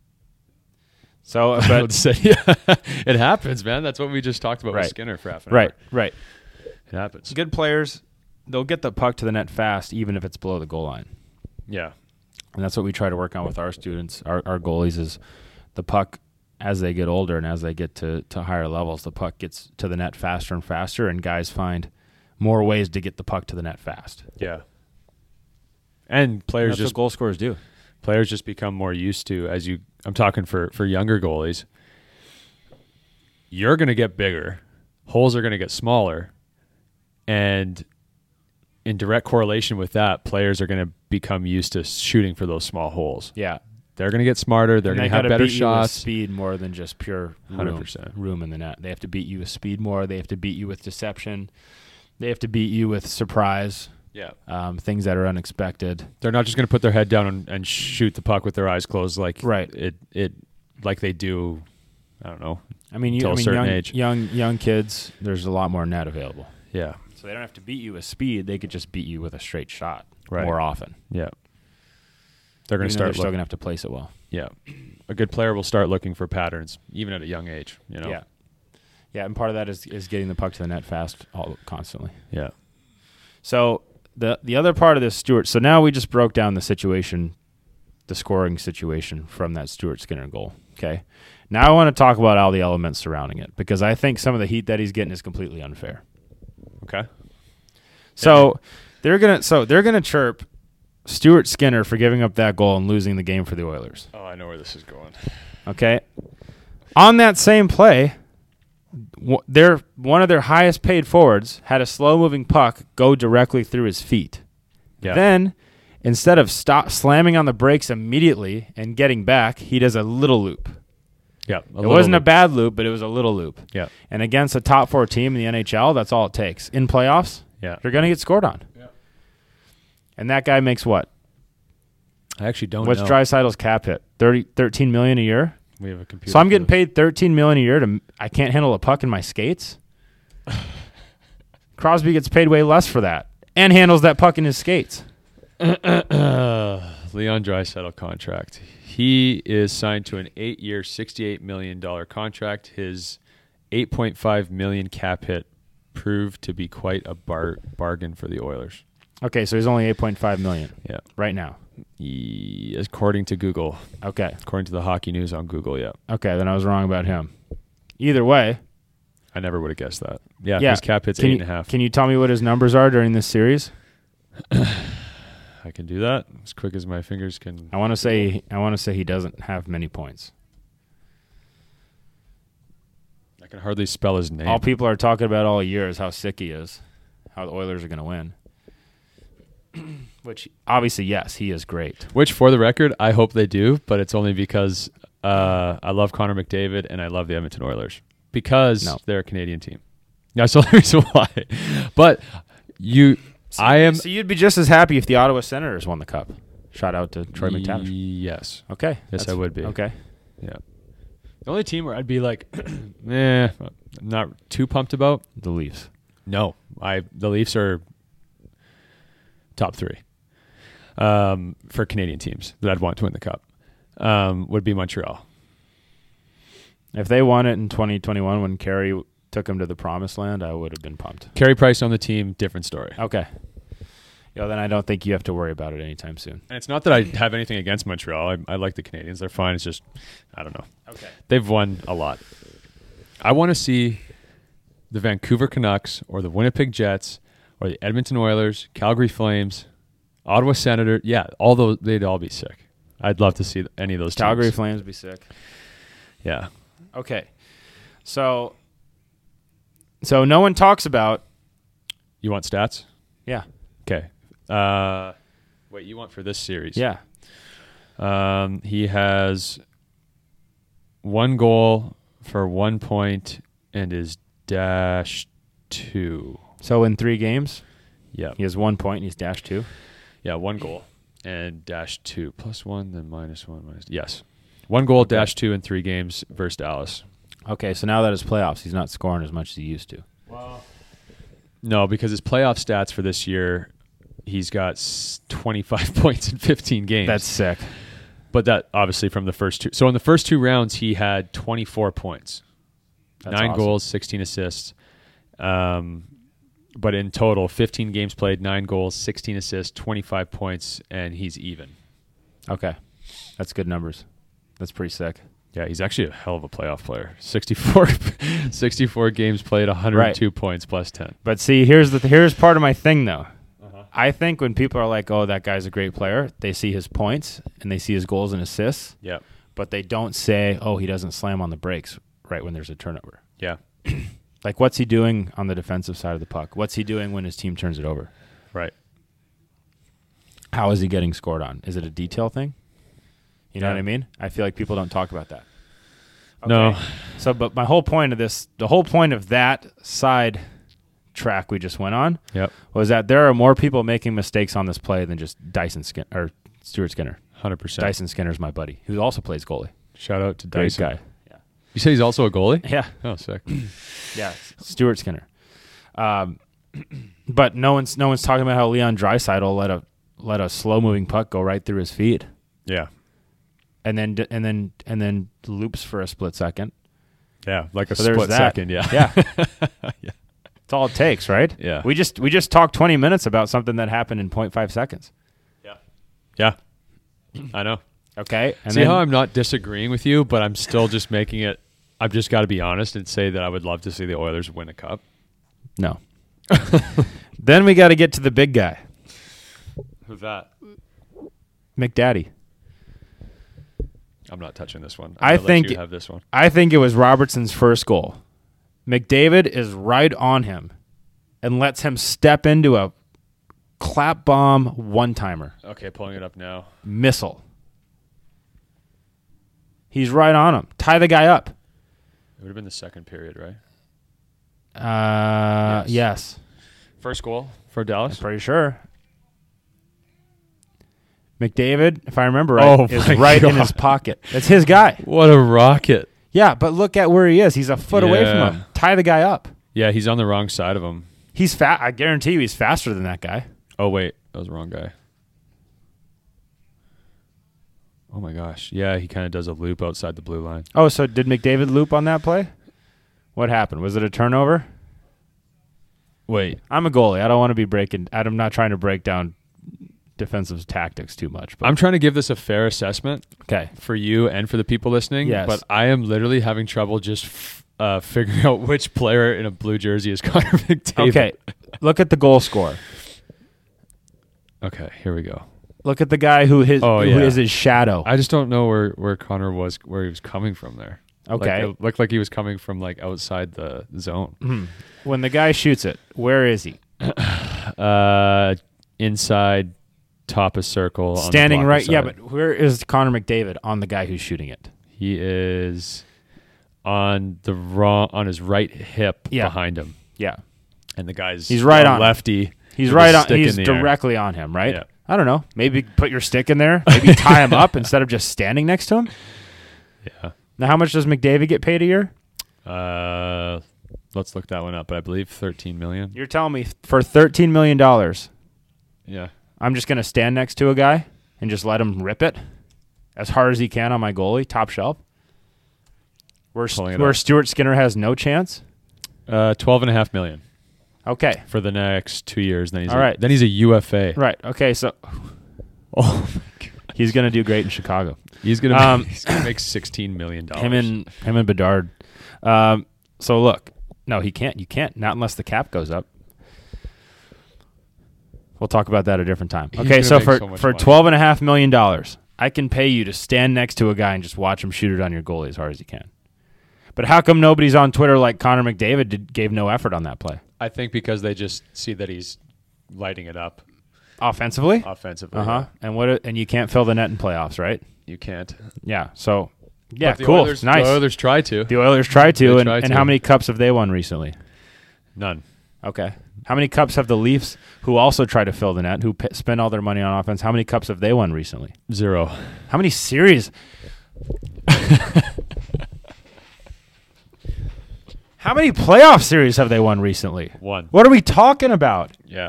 So, I but would say, yeah, it happens, man. That's what we just talked about Right. with Skinner for half an right, hour. right. It happens. Good players, they'll get the puck to the net fast even if it's below the goal line. Yeah, And that's what we try to work on with our students, our, our goalies, is the puck, as they get older and as they get to, to higher levels, the puck gets to the net faster and faster, and guys find more ways to get the puck to the net fast. yeah. And players That's just what goal scorers do. players just become more used to, as you I'm talking for for younger goalies, you're going to get bigger, holes are going to get smaller, and in direct correlation with that, players are going to become used to shooting for those small holes. Yeah. They're going to get smarter, they're And going they to have gotta better beat you with shots. speed more than just pure room, one hundred percent. room in the net. They have to beat you with speed more. They have to beat you with deception. They have to beat you with surprise. Yeah. Um, things that are unexpected. They're not just going to put their head down and, and shoot the puck with their eyes closed like Right. it it like they do. I don't know. I mean, you, Till I a mean, certain young, age. young young kids. There's a lot more net available, Yeah. so they don't have to beat you with speed. They could just beat you with a straight shot Right. more often. Yeah. They're going Even to though they're start. still Look, going to have to place it well. yeah. A good player will start looking for patterns even at a young age. You know. Yeah, yeah, and part of that is is getting the puck to the net fast, all constantly. Yeah. So the the other part of this, Stuart. So now we just broke down the situation, the scoring situation from that Stuart Skinner goal. Okay. Now I want to talk about all the elements surrounding it because I think some of the heat that he's getting is completely unfair. Okay. So they're gonna so they're gonna chirp Stuart Skinner for giving up that goal and losing the game for the Oilers. Oh, I know where this is going. Okay. On that same play, w- their one of their highest paid forwards had a slow moving puck go directly through his feet. Yeah. Then, instead of stop slamming on the brakes immediately and getting back, he does a little loop. Yeah. It wasn't a bad loop, but it was a little loop. Yeah. And against a top four team in the N H L, that's all it takes. In playoffs, Yeah. you're going to get scored on. Yeah. And that guy makes what? I actually don't What's know. Draisaitl's cap hit? thirty, thirteen million a year? We have a computer. So I'm for getting this. paid thirteen million a year to I can't handle a puck in my skates. Crosby gets paid way less for that and handles that puck in his skates. Leon Draisaitl contract. He is signed to an eight-year, sixty-eight million dollars contract. His eight point five million dollars cap hit proved to be quite a bar- bargain for the Oilers. Okay, so he's only eight point five million Yeah. right now. He, according to Google, Okay. according to the hockey news on Google, yeah. Okay, then I was wrong about him. Either way, I never would have guessed that. Yeah, yeah. his cap hit's can eight you, and a half. Can you tell me what his numbers are during this series? I can do that as quick as my fingers can. I want to say I want to say he doesn't have many points. I can hardly spell his name. All people are talking about all year is how sick he is, how the Oilers are going to win. Which, obviously, yes, he is great. Which, for the record, I hope they do, but it's only because uh, I love Connor McDavid and I love the Edmonton Oilers because No. they're a Canadian team. That's the only reason why. But you, So, I am. So you'd be just as happy if the Ottawa Senators won the cup. Shout out to Troy McTavish. Yes. Okay. Yes, that's- I would be. Okay. Yeah. The only team where I'd be like, eh, I'm not too pumped about. The Leafs. No, I the Leafs are top three um, for Canadian teams that I'd want to win the cup. Um, would be Montreal. If they won it in twenty twenty-one when Carey took them to the promised land, I would have been pumped. Carey Price on the team, different story. Okay. Yeah, then I don't think you have to worry about it anytime soon. And it's not that I have anything against Montreal. I, I like the Canadians. They're fine. It's just, I don't know. Okay. They've won a lot. I want to see the Vancouver Canucks or the Winnipeg Jets or the Edmonton Oilers, Calgary Flames, Ottawa Senators. Yeah, all those, they'd all be sick. I'd love to see any of those Calgary teams. Flames be sick. Yeah. Okay. So so no one talks about You want stats? Yeah. Okay. Uh, wait, you want for this series? Yeah. Um, he has one goal for one point and is dash two. So in three games, Yeah. he has one point and he's dash two. Yeah, one goal and dash two. Plus one, then minus one, minus. Yes. One goal, Okay. dash two in three games versus Dallas. Okay, so now that it's playoffs, he's not scoring as much as he used to. No, because his playoff stats for this year, he's got s- twenty-five points in fifteen games. That's sick. But that obviously from the first two. So in the first two rounds, he had twenty-four points, That's nine awesome. goals, sixteen assists. Um, but in total, fifteen games played, nine goals, sixteen assists, twenty-five points, and he's even. Okay. That's good numbers. That's pretty sick. Yeah, he's actually a hell of a playoff player. sixty-four, sixty-four games played, one hundred two Right. points plus ten. But see, here's the here's part of my thing though. Uh-huh. I think when people are like, "Oh, that guy's a great player," they see his points and they see his goals and assists, Yeah, but they don't say, "Oh, he doesn't slam on the brakes right when there's a turnover." yeah, Like, what's he doing on the defensive side of the puck? What's he doing when his team turns it over? right. How is he getting scored on? Is it a detail thing? You know Yeah. what I mean? I feel like people don't talk about that. No. So, but my whole point of this, the whole point of that side track we just went on Yep. was that there are more people making mistakes on this play than just Dyson Skin or Stuart Skinner. one hundred percent. Dyson Skinner's my buddy, who also plays goalie. Shout out to Great Dyson. guy. You say he's also a goalie? Yeah. Oh, sick. Yeah, Stuart Skinner. Um, but no one's no one's talking about how Leon Draisaitl let a let a slow moving puck go right through his feet, Yeah. and then d- and then and then loops for a split second. Yeah, like a So there's split that. second. Yeah. Yeah, Yeah. that's all it takes, right? Yeah. We just we just talked twenty minutes about something that happened in zero point five seconds. Yeah. I know. Okay, and See then, how I'm not disagreeing with you, but I'm still just making it. I've just got to be honest and say that I would love to see the Oilers win a cup. no. Then we got to get to the big guy, Who's that? McDaddy. I'm not touching this one. I I'm gonna let think- you have this one. I think it was Robertson's first goal. McDavid is right on him and lets him step into a clap bomb one-timer. Okay, pulling it up now. Missile. He's right on him. Tie the guy up. It would have been the second period, right? Uh, Yes. yes. First goal for I'm Dallas. pretty sure. McDavid, if I remember right, Oh is my right in his God. pocket. That's his guy. What a rocket! Yeah, but look at where he is. He's a foot away from Yeah. him. Tie the guy up. Yeah, he's on the wrong side of him. He's fat. I guarantee you he's faster than that guy. Oh wait, that was the wrong guy. Oh my gosh! Yeah, he kind of does a loop outside the blue line. Oh, so did McDavid loop on that play? What happened? Was it a turnover? Wait, I'm a goalie. I don't want to be breaking. I'm not trying to break down defensive tactics too much. But I'm trying to give this a fair assessment okay. for you and for the people listening. Yes. But I am literally having trouble just f- uh, figuring out which player in a blue jersey is Connor McDavid. Okay. Look at the goal scorer. Okay, here we go. Look at the guy who his Oh, who yeah. is his shadow. I just don't know where, where Connor was, where he was coming from there. Okay. Like, it looked like he was coming from like outside the zone. Mhm. When the guy shoots it, where is he? Uh, inside, top of circle. on the Standing blocker right. Yeah, side. but where is Connor McDavid on the guy who's shooting it? He is on the wrong on his right hip Yeah. behind him, Yeah. and the guy's He's right a on him. lefty. He's with right his on. stick He's in the air. directly on him, right? Yeah. I don't know. Maybe put your stick in there. Maybe tie him up instead of just standing next to him. Yeah. Now, how much does McDavid get paid a year? Uh, let's look that one up. But I believe thirteen million. You're telling me for thirteen million dollars, Yeah. I'm just going to stand next to a guy and just let him rip it as hard as he can on my goalie, top shelf? Where, Pulling it where up. Stuart Skinner has no chance? Uh, twelve and a half million Okay. for the next two years. Then he's All a, right. Then he's a U F A. Right. Okay, so Oh, he's going to do great in Chicago. he's gonna Um, make, he's gonna make sixteen million dollars. Him and him and Bedard. Um, so look, no, he can't. You can't. Not unless the cap goes up. We'll talk about that at a different time. He's Okay, gonna so make for so much for money. twelve and a half million dollars, I can pay you to stand next to a guy and just watch him shoot it on your goalie as hard as he can. But how come nobody's on Twitter like Connor McDavid did, gave no effort on that play I think because they just see that he's lighting it up offensively? offensively. Uh huh. And what? And you can't fill the net in playoffs, right? You can't. Yeah. So yeah, But the cool. Oilers, nice. The Oilers try to. The Oilers try to, They and, try and to. how many cups have they won recently? None. Okay. How many cups have the Leafs, who also try to fill the net, who p- spend all their money on offense, how many cups have they won recently? Zero. How many series? How many playoff series have they won recently? One. What are we talking about? Yeah.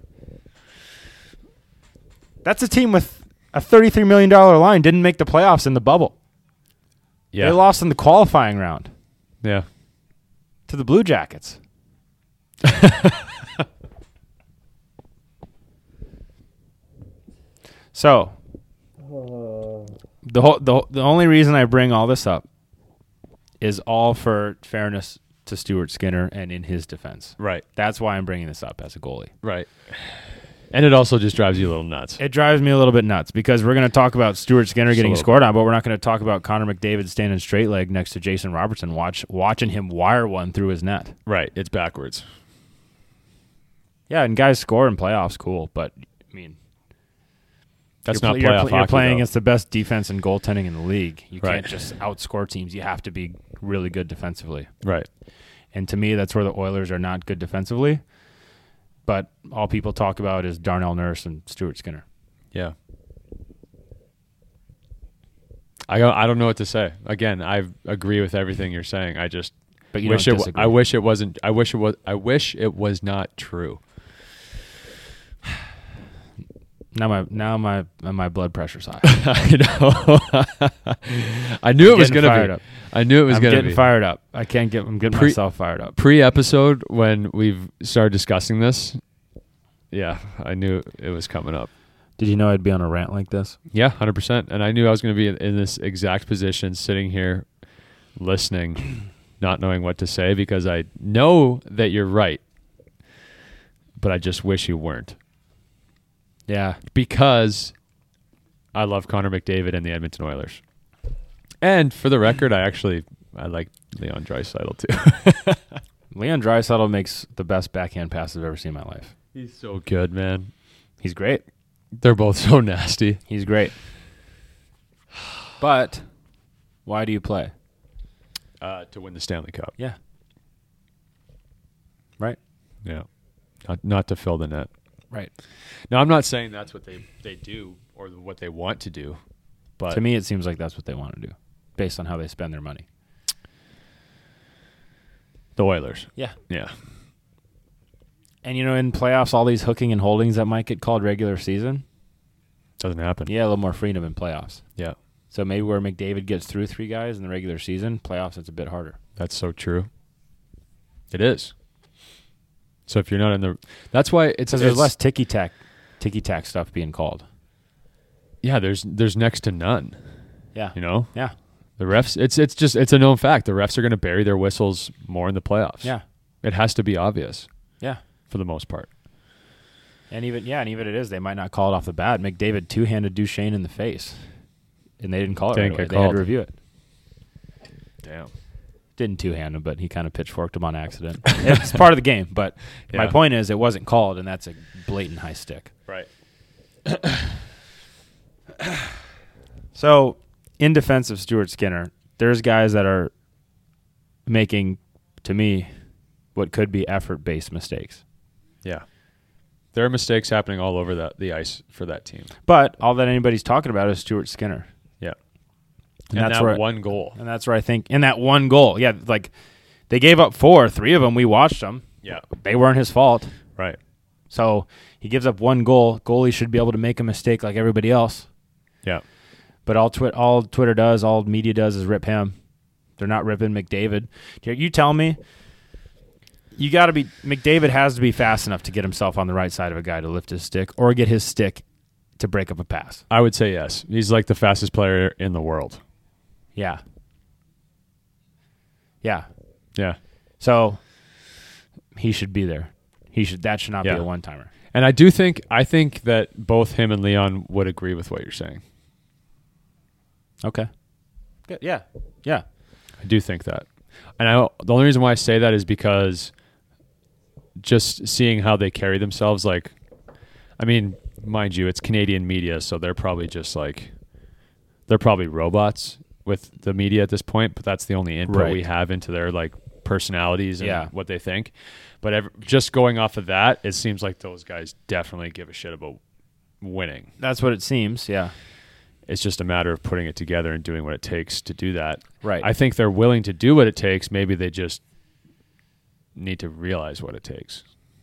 That's a team with a thirty-three million dollars line, didn't make the playoffs in the bubble. Yeah. They lost in the qualifying round Yeah. to the Blue Jackets. So, the whole, the the only reason I bring all this up is all for fairness to Stuart Skinner and in his defense. Right. That's why I'm bringing this up as a goalie. Right. And it also just drives you a little nuts. It drives me a little bit nuts because we're going to talk about Stuart Skinner Just a getting little scored on, but we're not going to talk about Connor McDavid standing straight leg next to Jason Robertson, watch watching him wire one through his net. Right. It's backwards. Yeah, and guys score in playoffs, cool, but I mean, That's you're, not pl- playoff you're, pl- you're hockey, playing though. against the best defense and goaltending in the league. You Right. can't just outscore teams. You have to be really good defensively. Right. And to me, that's where the Oilers are not good defensively. But all people talk about is Darnell Nurse and Stuart Skinner. Yeah. I don't, I don't know what to say. Again, I agree with everything you're saying. I just But you wish don't it. disagree. I wish it wasn't. I wish it was. I wish it was not true. Now my now my my blood pressure's high. I know. I knew I'm it was getting gonna fired be. up. I knew it was I'm gonna getting be. fired up. I can't get. I'm getting Pre- myself fired up. Pre-episode when we've started discussing this, yeah, I knew it was coming up. Did you know I'd be on a rant like this? Yeah, one hundred percent. And I knew I was going to be in, in this exact position, sitting here, listening, not knowing what to say, because I know that you're right, but I just wish you weren't. Yeah. Because I love Connor McDavid and the Edmonton Oilers. And for the record, I actually I like Leon Draisaitl too. Leon Draisaitl makes the best backhand pass I've ever seen in my life. He's so good, man. He's great. They're both so nasty. He's great. But why do you play? Uh, to win the Stanley Cup. Yeah. Right? Yeah. Not, not to fill the net. Right. Now, I'm not saying that's what they, they do or what they want to do. But To me, it seems like that's what they want to do based on how they spend their money. the Oilers. Yeah. Yeah. And, you know, in playoffs, all these hooking and holdings that might get called regular season, Doesn't happen. yeah, a little more freedom in playoffs. Yeah. So maybe where McDavid gets through three guys in the regular season, playoffs, it's a bit harder. That's so true. It is. So if you're not in the, that's why it's, Because there's it's less ticky-tack, ticky-tack stuff being called. Yeah, there's there's next to none. Yeah. You know, Yeah. the refs. It's it's just it's a known fact. The refs are going to bury their whistles more in the playoffs. Yeah. It has to be obvious Yeah. for the most part. And even, yeah, and even it is, they might not call it off the bat. McDavid two-handed Duchesne in the face. And they didn't call it Didn't right away. get They had called. to review it. Damn. Didn't two-hand him, but he kind of pitchforked him on accident. It's part of the game, but my Yeah. point is it wasn't called, and that's a blatant high stick. Right. So, in defense of Stuart Skinner, there's guys that are making, to me, what could be effort-based mistakes. Yeah. There are mistakes happening all over that the ice for that team. But all that anybody's talking about is Stuart Skinner. Yeah. And, And, that's that where one goal. and that's where I think, in that one goal, yeah, like they gave up four, three of them, we watched them. Yeah. They weren't his fault. Right. So he gives up one goal. Goalie should be able to make a mistake like everybody else. Yeah. But all twi- all Twitter does, all media does is rip him. They're not ripping McDavid. You tell me, you got to be McDavid has to be fast enough to get himself on the right side of a guy to lift his stick or get his stick to break up a pass. I would say yes. He's like the fastest player in the world. Yeah. Yeah. Yeah. So he should be there. He should. That should not Yeah. be a one-timer. And I do think I think that both him and Leon would agree with what you're saying. Okay. Good. Yeah. Yeah. I do think that. And I, the only reason why I say that is because just seeing how they carry themselves, like, I mean, mind you, it's Canadian media, so they're probably just like, they're probably robots with the media at this point, but that's the only input Right. we have into their, like, personalities and Yeah. what they think. But ev- just going off of that, it seems like those guys definitely give a shit about winning. That's what it seems. Yeah. It's just a matter of putting it together and doing what it takes to do that. Right. I think they're willing to do what it takes. Maybe they just need to realize what it takes.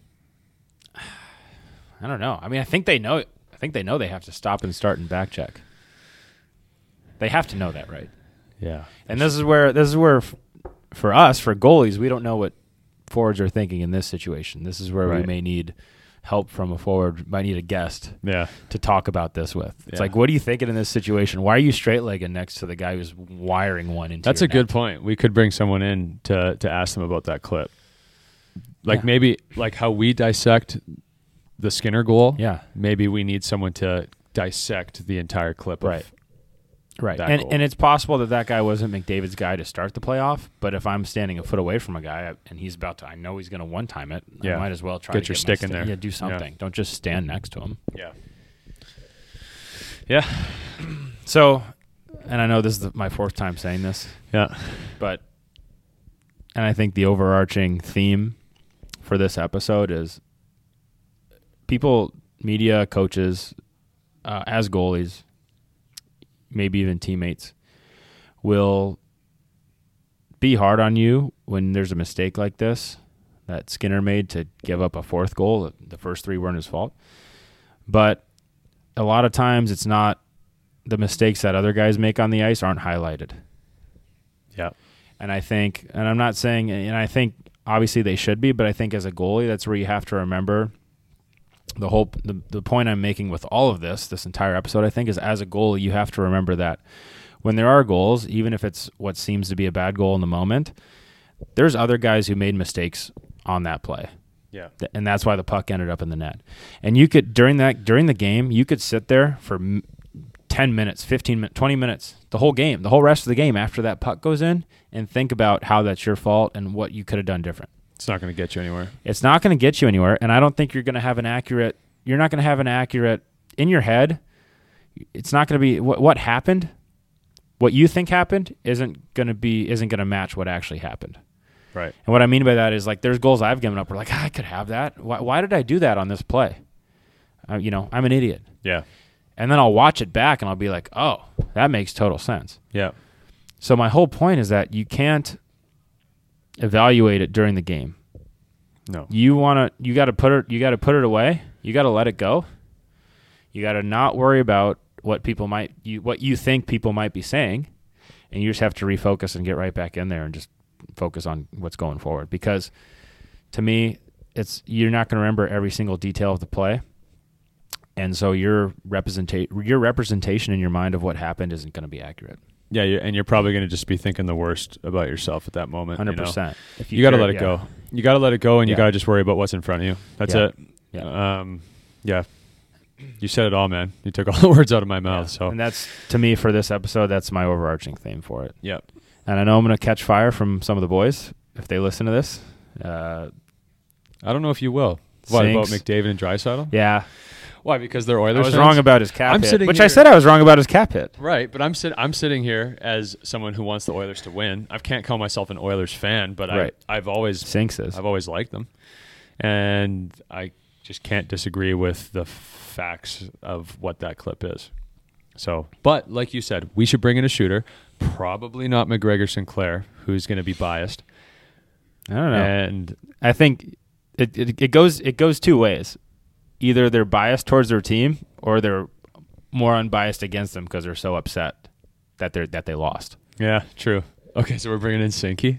I don't know. I mean, I think they know. I think they know they have to stop and start and back check. They have to know that, right? Yeah. And this is where this is where, f- for us, for goalies, we don't know what forwards are thinking in this situation. This is where we Right. may need help from a forward. Might need a guest Yeah. to talk about this with. It's Yeah. like, what are you thinking in this situation? Why are you straight legged next to the guy who's wiring one into? That's your a good net? point. We could bring someone in to to ask them about that clip. Like Yeah. maybe like how we dissect the Skinner goal. Yeah. Maybe we need someone to dissect the entire clip. Right. Of, Right, that and goal. and it's possible that that guy wasn't McDavid's guy to start the playoff. But if I'm standing a foot away from a guy and he's about to, I know he's going to one time it. Yeah. I might as well try Get to your get stick my in there. Yeah, do something. Don't just stand next to him. yeah. Yeah. So, and I know this is the, my fourth time saying this, Yeah. but and I think the overarching theme for this episode is people, media, coaches, uh, as goalies, maybe even teammates, will be hard on you when there's a mistake like this that Skinner made to give up a fourth goal. The first three weren't his fault. But a lot of times it's not the mistakes that other guys make on the ice aren't highlighted. Yeah. And I think, and I'm not saying, and I think obviously they should be, but I think as a goalie, that's where you have to remember the whole, the, the point I'm making with all of this, this entire episode, I think, is as a goalie, you have to remember that when there are goals, even if it's what seems to be a bad goal in the moment, there's other guys who made mistakes on that play. Yeah. And that's why the puck ended up in the net. And you could, during that, during the game, you could sit there for ten minutes, fifteen minutes, twenty minutes, the whole game, the whole rest of the game after that puck goes in, and think about how that's your fault and what you could have done different. It's not going to get you anywhere. It's not going to get you anywhere, and I don't think you're going to have an accurate, you're not going to have an accurate, in your head, it's not going to be, what, what happened, what you think happened isn't going to be, isn't going to match what actually happened. Right. And what I mean by that is, like, there's goals I've given up where, like, ah, I could have that. Why, why did I do that on this play? Uh, you know, I'm an idiot. Yeah. And then I'll watch it back and I'll be like, oh, that makes total sense. Yeah. So my whole point is that you can't evaluate it during the game. No. You want to you got to put it you got to put it away. You got to let it go. You got to not worry about what people might you what you think people might be saying, and you just have to refocus and get right back in there and just focus on what's going forward, because to me, it's you're not going to remember every single detail of the play. And so your representa- your representation in your mind of what happened isn't going to be accurate. Yeah, you're, and you're probably going to just be thinking the worst about yourself at that moment. one hundred you know? percent. If You, got to care- let it yeah. go. You got to let it go, and you Yeah. got to just worry about what's in front of you. That's Yeah. it. Yeah. Um, yeah. You said it all, man. You took all the words out of my mouth. Yeah. So And that's, to me, for this episode, that's my overarching theme for it. yeah. And I know I'm going to catch fire from some of the boys if they listen to this. Uh, I don't know if you will. What about Sinks. McDavid and Draisaitl? yeah. Why? Because they're I Oilers was fans? wrong about his cap I'm hit, sitting which here- I said I was wrong about his cap hit. Right, but I'm sit- I'm sitting here as someone who wants the Oilers to win. I can't call myself an Oilers fan, but Right. I I've always Sinks is. I've always liked them, and I just can't disagree with the facts of what that clip is. So, but like you said, we should bring in a shooter. Probably not McGregor Sinclair, who's going to be biased. I don't know. And I think it, it it goes it goes two ways. Either they're biased towards their team, or they're more unbiased against them because they're so upset that they are that they lost. yeah, true. Okay, so we're bringing in Sinky.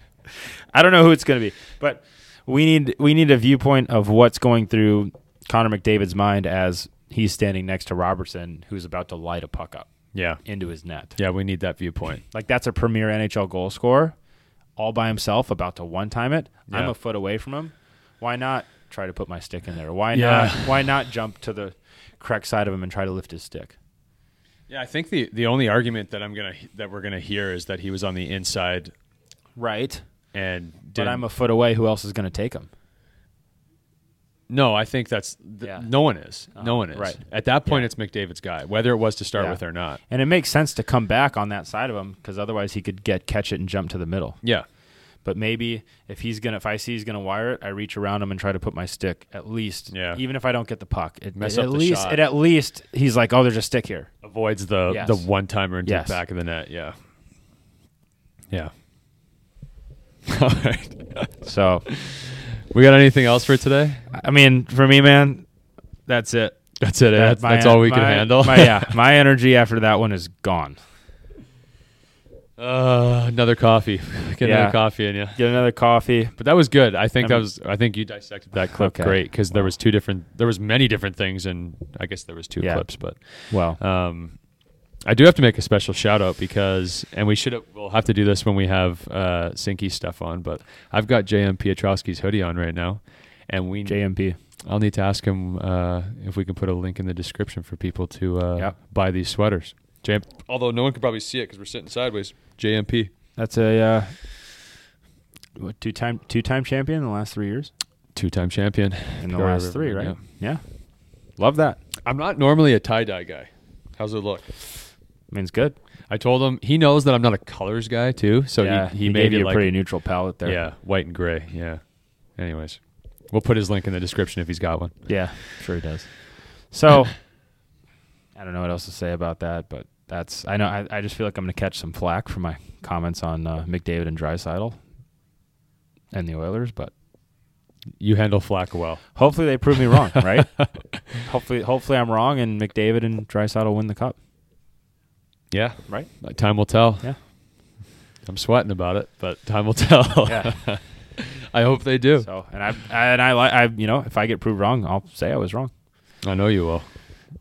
I don't know who it's going to be, but we need we need a viewpoint of what's going through Connor McDavid's mind as he's standing next to Robertson, who's about to light a puck up Yeah, into his net. yeah, we need that viewpoint. Like, that's a premier N H L goal scorer all by himself, about to one-time it. I'm Yeah. a foot away from him. Why not try to put my stick in there? Why Yeah. not? Why not jump to the correct side of him and try to lift his stick? Yeah, I think the the only argument that I'm gonna that we're gonna hear is that he was on the inside Right. and But didn't- I'm a foot away. Who else is going to take him? No, I think that's th- Yeah. no one is. Uh, no one is. right. At that point, Yeah. it's McDavid's guy, whether it was to start Yeah. with or not. And it makes sense to come back on that side of him, because otherwise he could get catch it and jump to the middle. Yeah, But maybe if he's gonna, if I see he's gonna wire it, I reach around him and try to put my stick at least. Yeah. Even if I don't get the puck, it, Mess it up at the least shot. it at least he's like, oh, there's a stick here. avoids the Yes. the one timer into Yes. the back of the net. Yeah, yeah. All right. So, We got anything else for today? I mean, for me, man, that's it. That's it. eh? That- That's, my- that's all we can my- handle. my, yeah, my energy after that one is gone. Uh, another coffee. Get Yeah. another coffee in you. Get another coffee. But that was good. I think that I'm- was. I think you dissected that clip Okay. great because there was two different. There was many different things, and I guess there was two Yeah. clips. But Well, um, I do have to make a special shout out because, and we should. We'll have to do this when we have uh, Sinky stuff on. But I've got J M Piotrowski's hoodie on right now, and we. J M P. I'll need to ask him uh, if we can put a link in the description for people to uh, Yep. buy these sweaters. J M, although no one can probably see it because we're sitting sideways. J M P. That's a uh, what, two-time two-time champion in the last three years. Two-time champion. In the Peoria last three, River, right? Yeah. Love that. I'm not normally a tie-dye guy. How's it look? I mean, it's good. I told him he knows that I'm not a colors guy too, so yeah, he, he, he gave made you it a like pretty neutral palette there. yeah, white and gray. Yeah. Anyways, we'll put his link in the description if he's got one. Yeah, sure he does. So I don't know what else to say about that, but that's I know I, I just feel like I'm going to catch some flack for my comments on uh, McDavid and Draisaitl and the Oilers, but You handle flack well. hopefully they prove me wrong, right? hopefully, hopefully I'm wrong, and McDavid and Draisaitl win the cup. Yeah. Right? Time will tell. Yeah. I'm sweating about it, but time will tell. Yeah. I hope they do. So, and I and I like I you know if I get proved wrong, I'll say I was wrong. I know you will.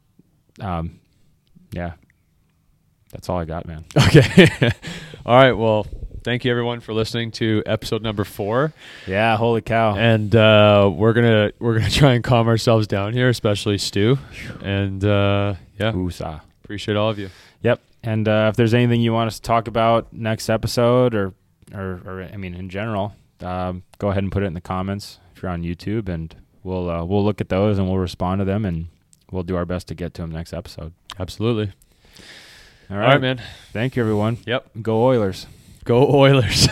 Um, yeah. That's all I got, man. Okay. All right. Well, thank you everyone for listening to episode number four. Yeah. Holy cow. And uh, we're gonna we're gonna try and calm ourselves down here, especially Stu. And uh, yeah, Woosah. appreciate all of you. Yep. And uh, if there's anything you want us to talk about next episode, or, or, or I mean, in general, um, go ahead and put it in the comments if you're on YouTube, and we'll uh, we'll look at those and we'll respond to them, and we'll do our best to get to them next episode. Absolutely. All right, All right, man. Thank you, everyone. Yep. Go Oilers. Go Oilers.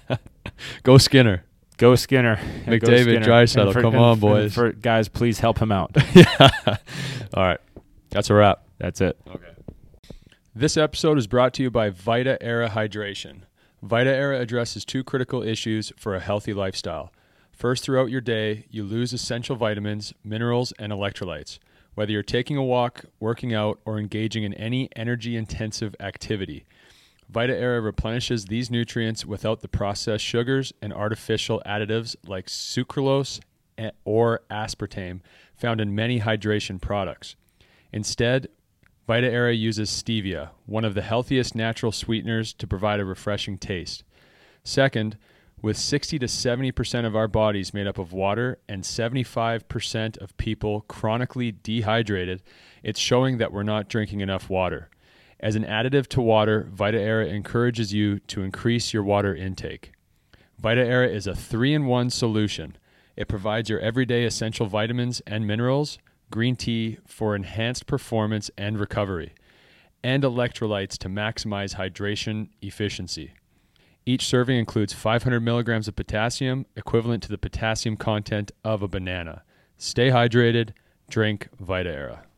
Go Skinner. Go Skinner. Yeah, go McDavid, Skinner. Draisaitl. And for- Come and on, for- and boys. For, guys, please help him out. Yeah. All right. That's a wrap. That's it. Okay. This episode is brought to you by Vita Era Hydration. Vita Era addresses two critical issues for a healthy lifestyle. First, throughout your day, you lose essential vitamins, minerals, and electrolytes. Whether you're taking a walk, working out, or engaging in any energy-intensive activity, Vita Era replenishes these nutrients without the processed sugars and artificial additives like sucralose or aspartame found in many hydration products. Instead, Vita Era uses stevia, one of the healthiest natural sweeteners, to provide a refreshing taste. Second, with sixty to seventy percent of our bodies made up of water and seventy-five percent of people chronically dehydrated, it's showing that we're not drinking enough water. As an additive to water, Vita Era encourages you to increase your water intake. Vita Era is a three in one solution. It provides your everyday essential vitamins and minerals, green tea for enhanced performance and recovery, and electrolytes to maximize hydration efficiency. Each serving includes five hundred milligrams of potassium, equivalent to the potassium content of a banana. Stay hydrated. Drink Vita Era.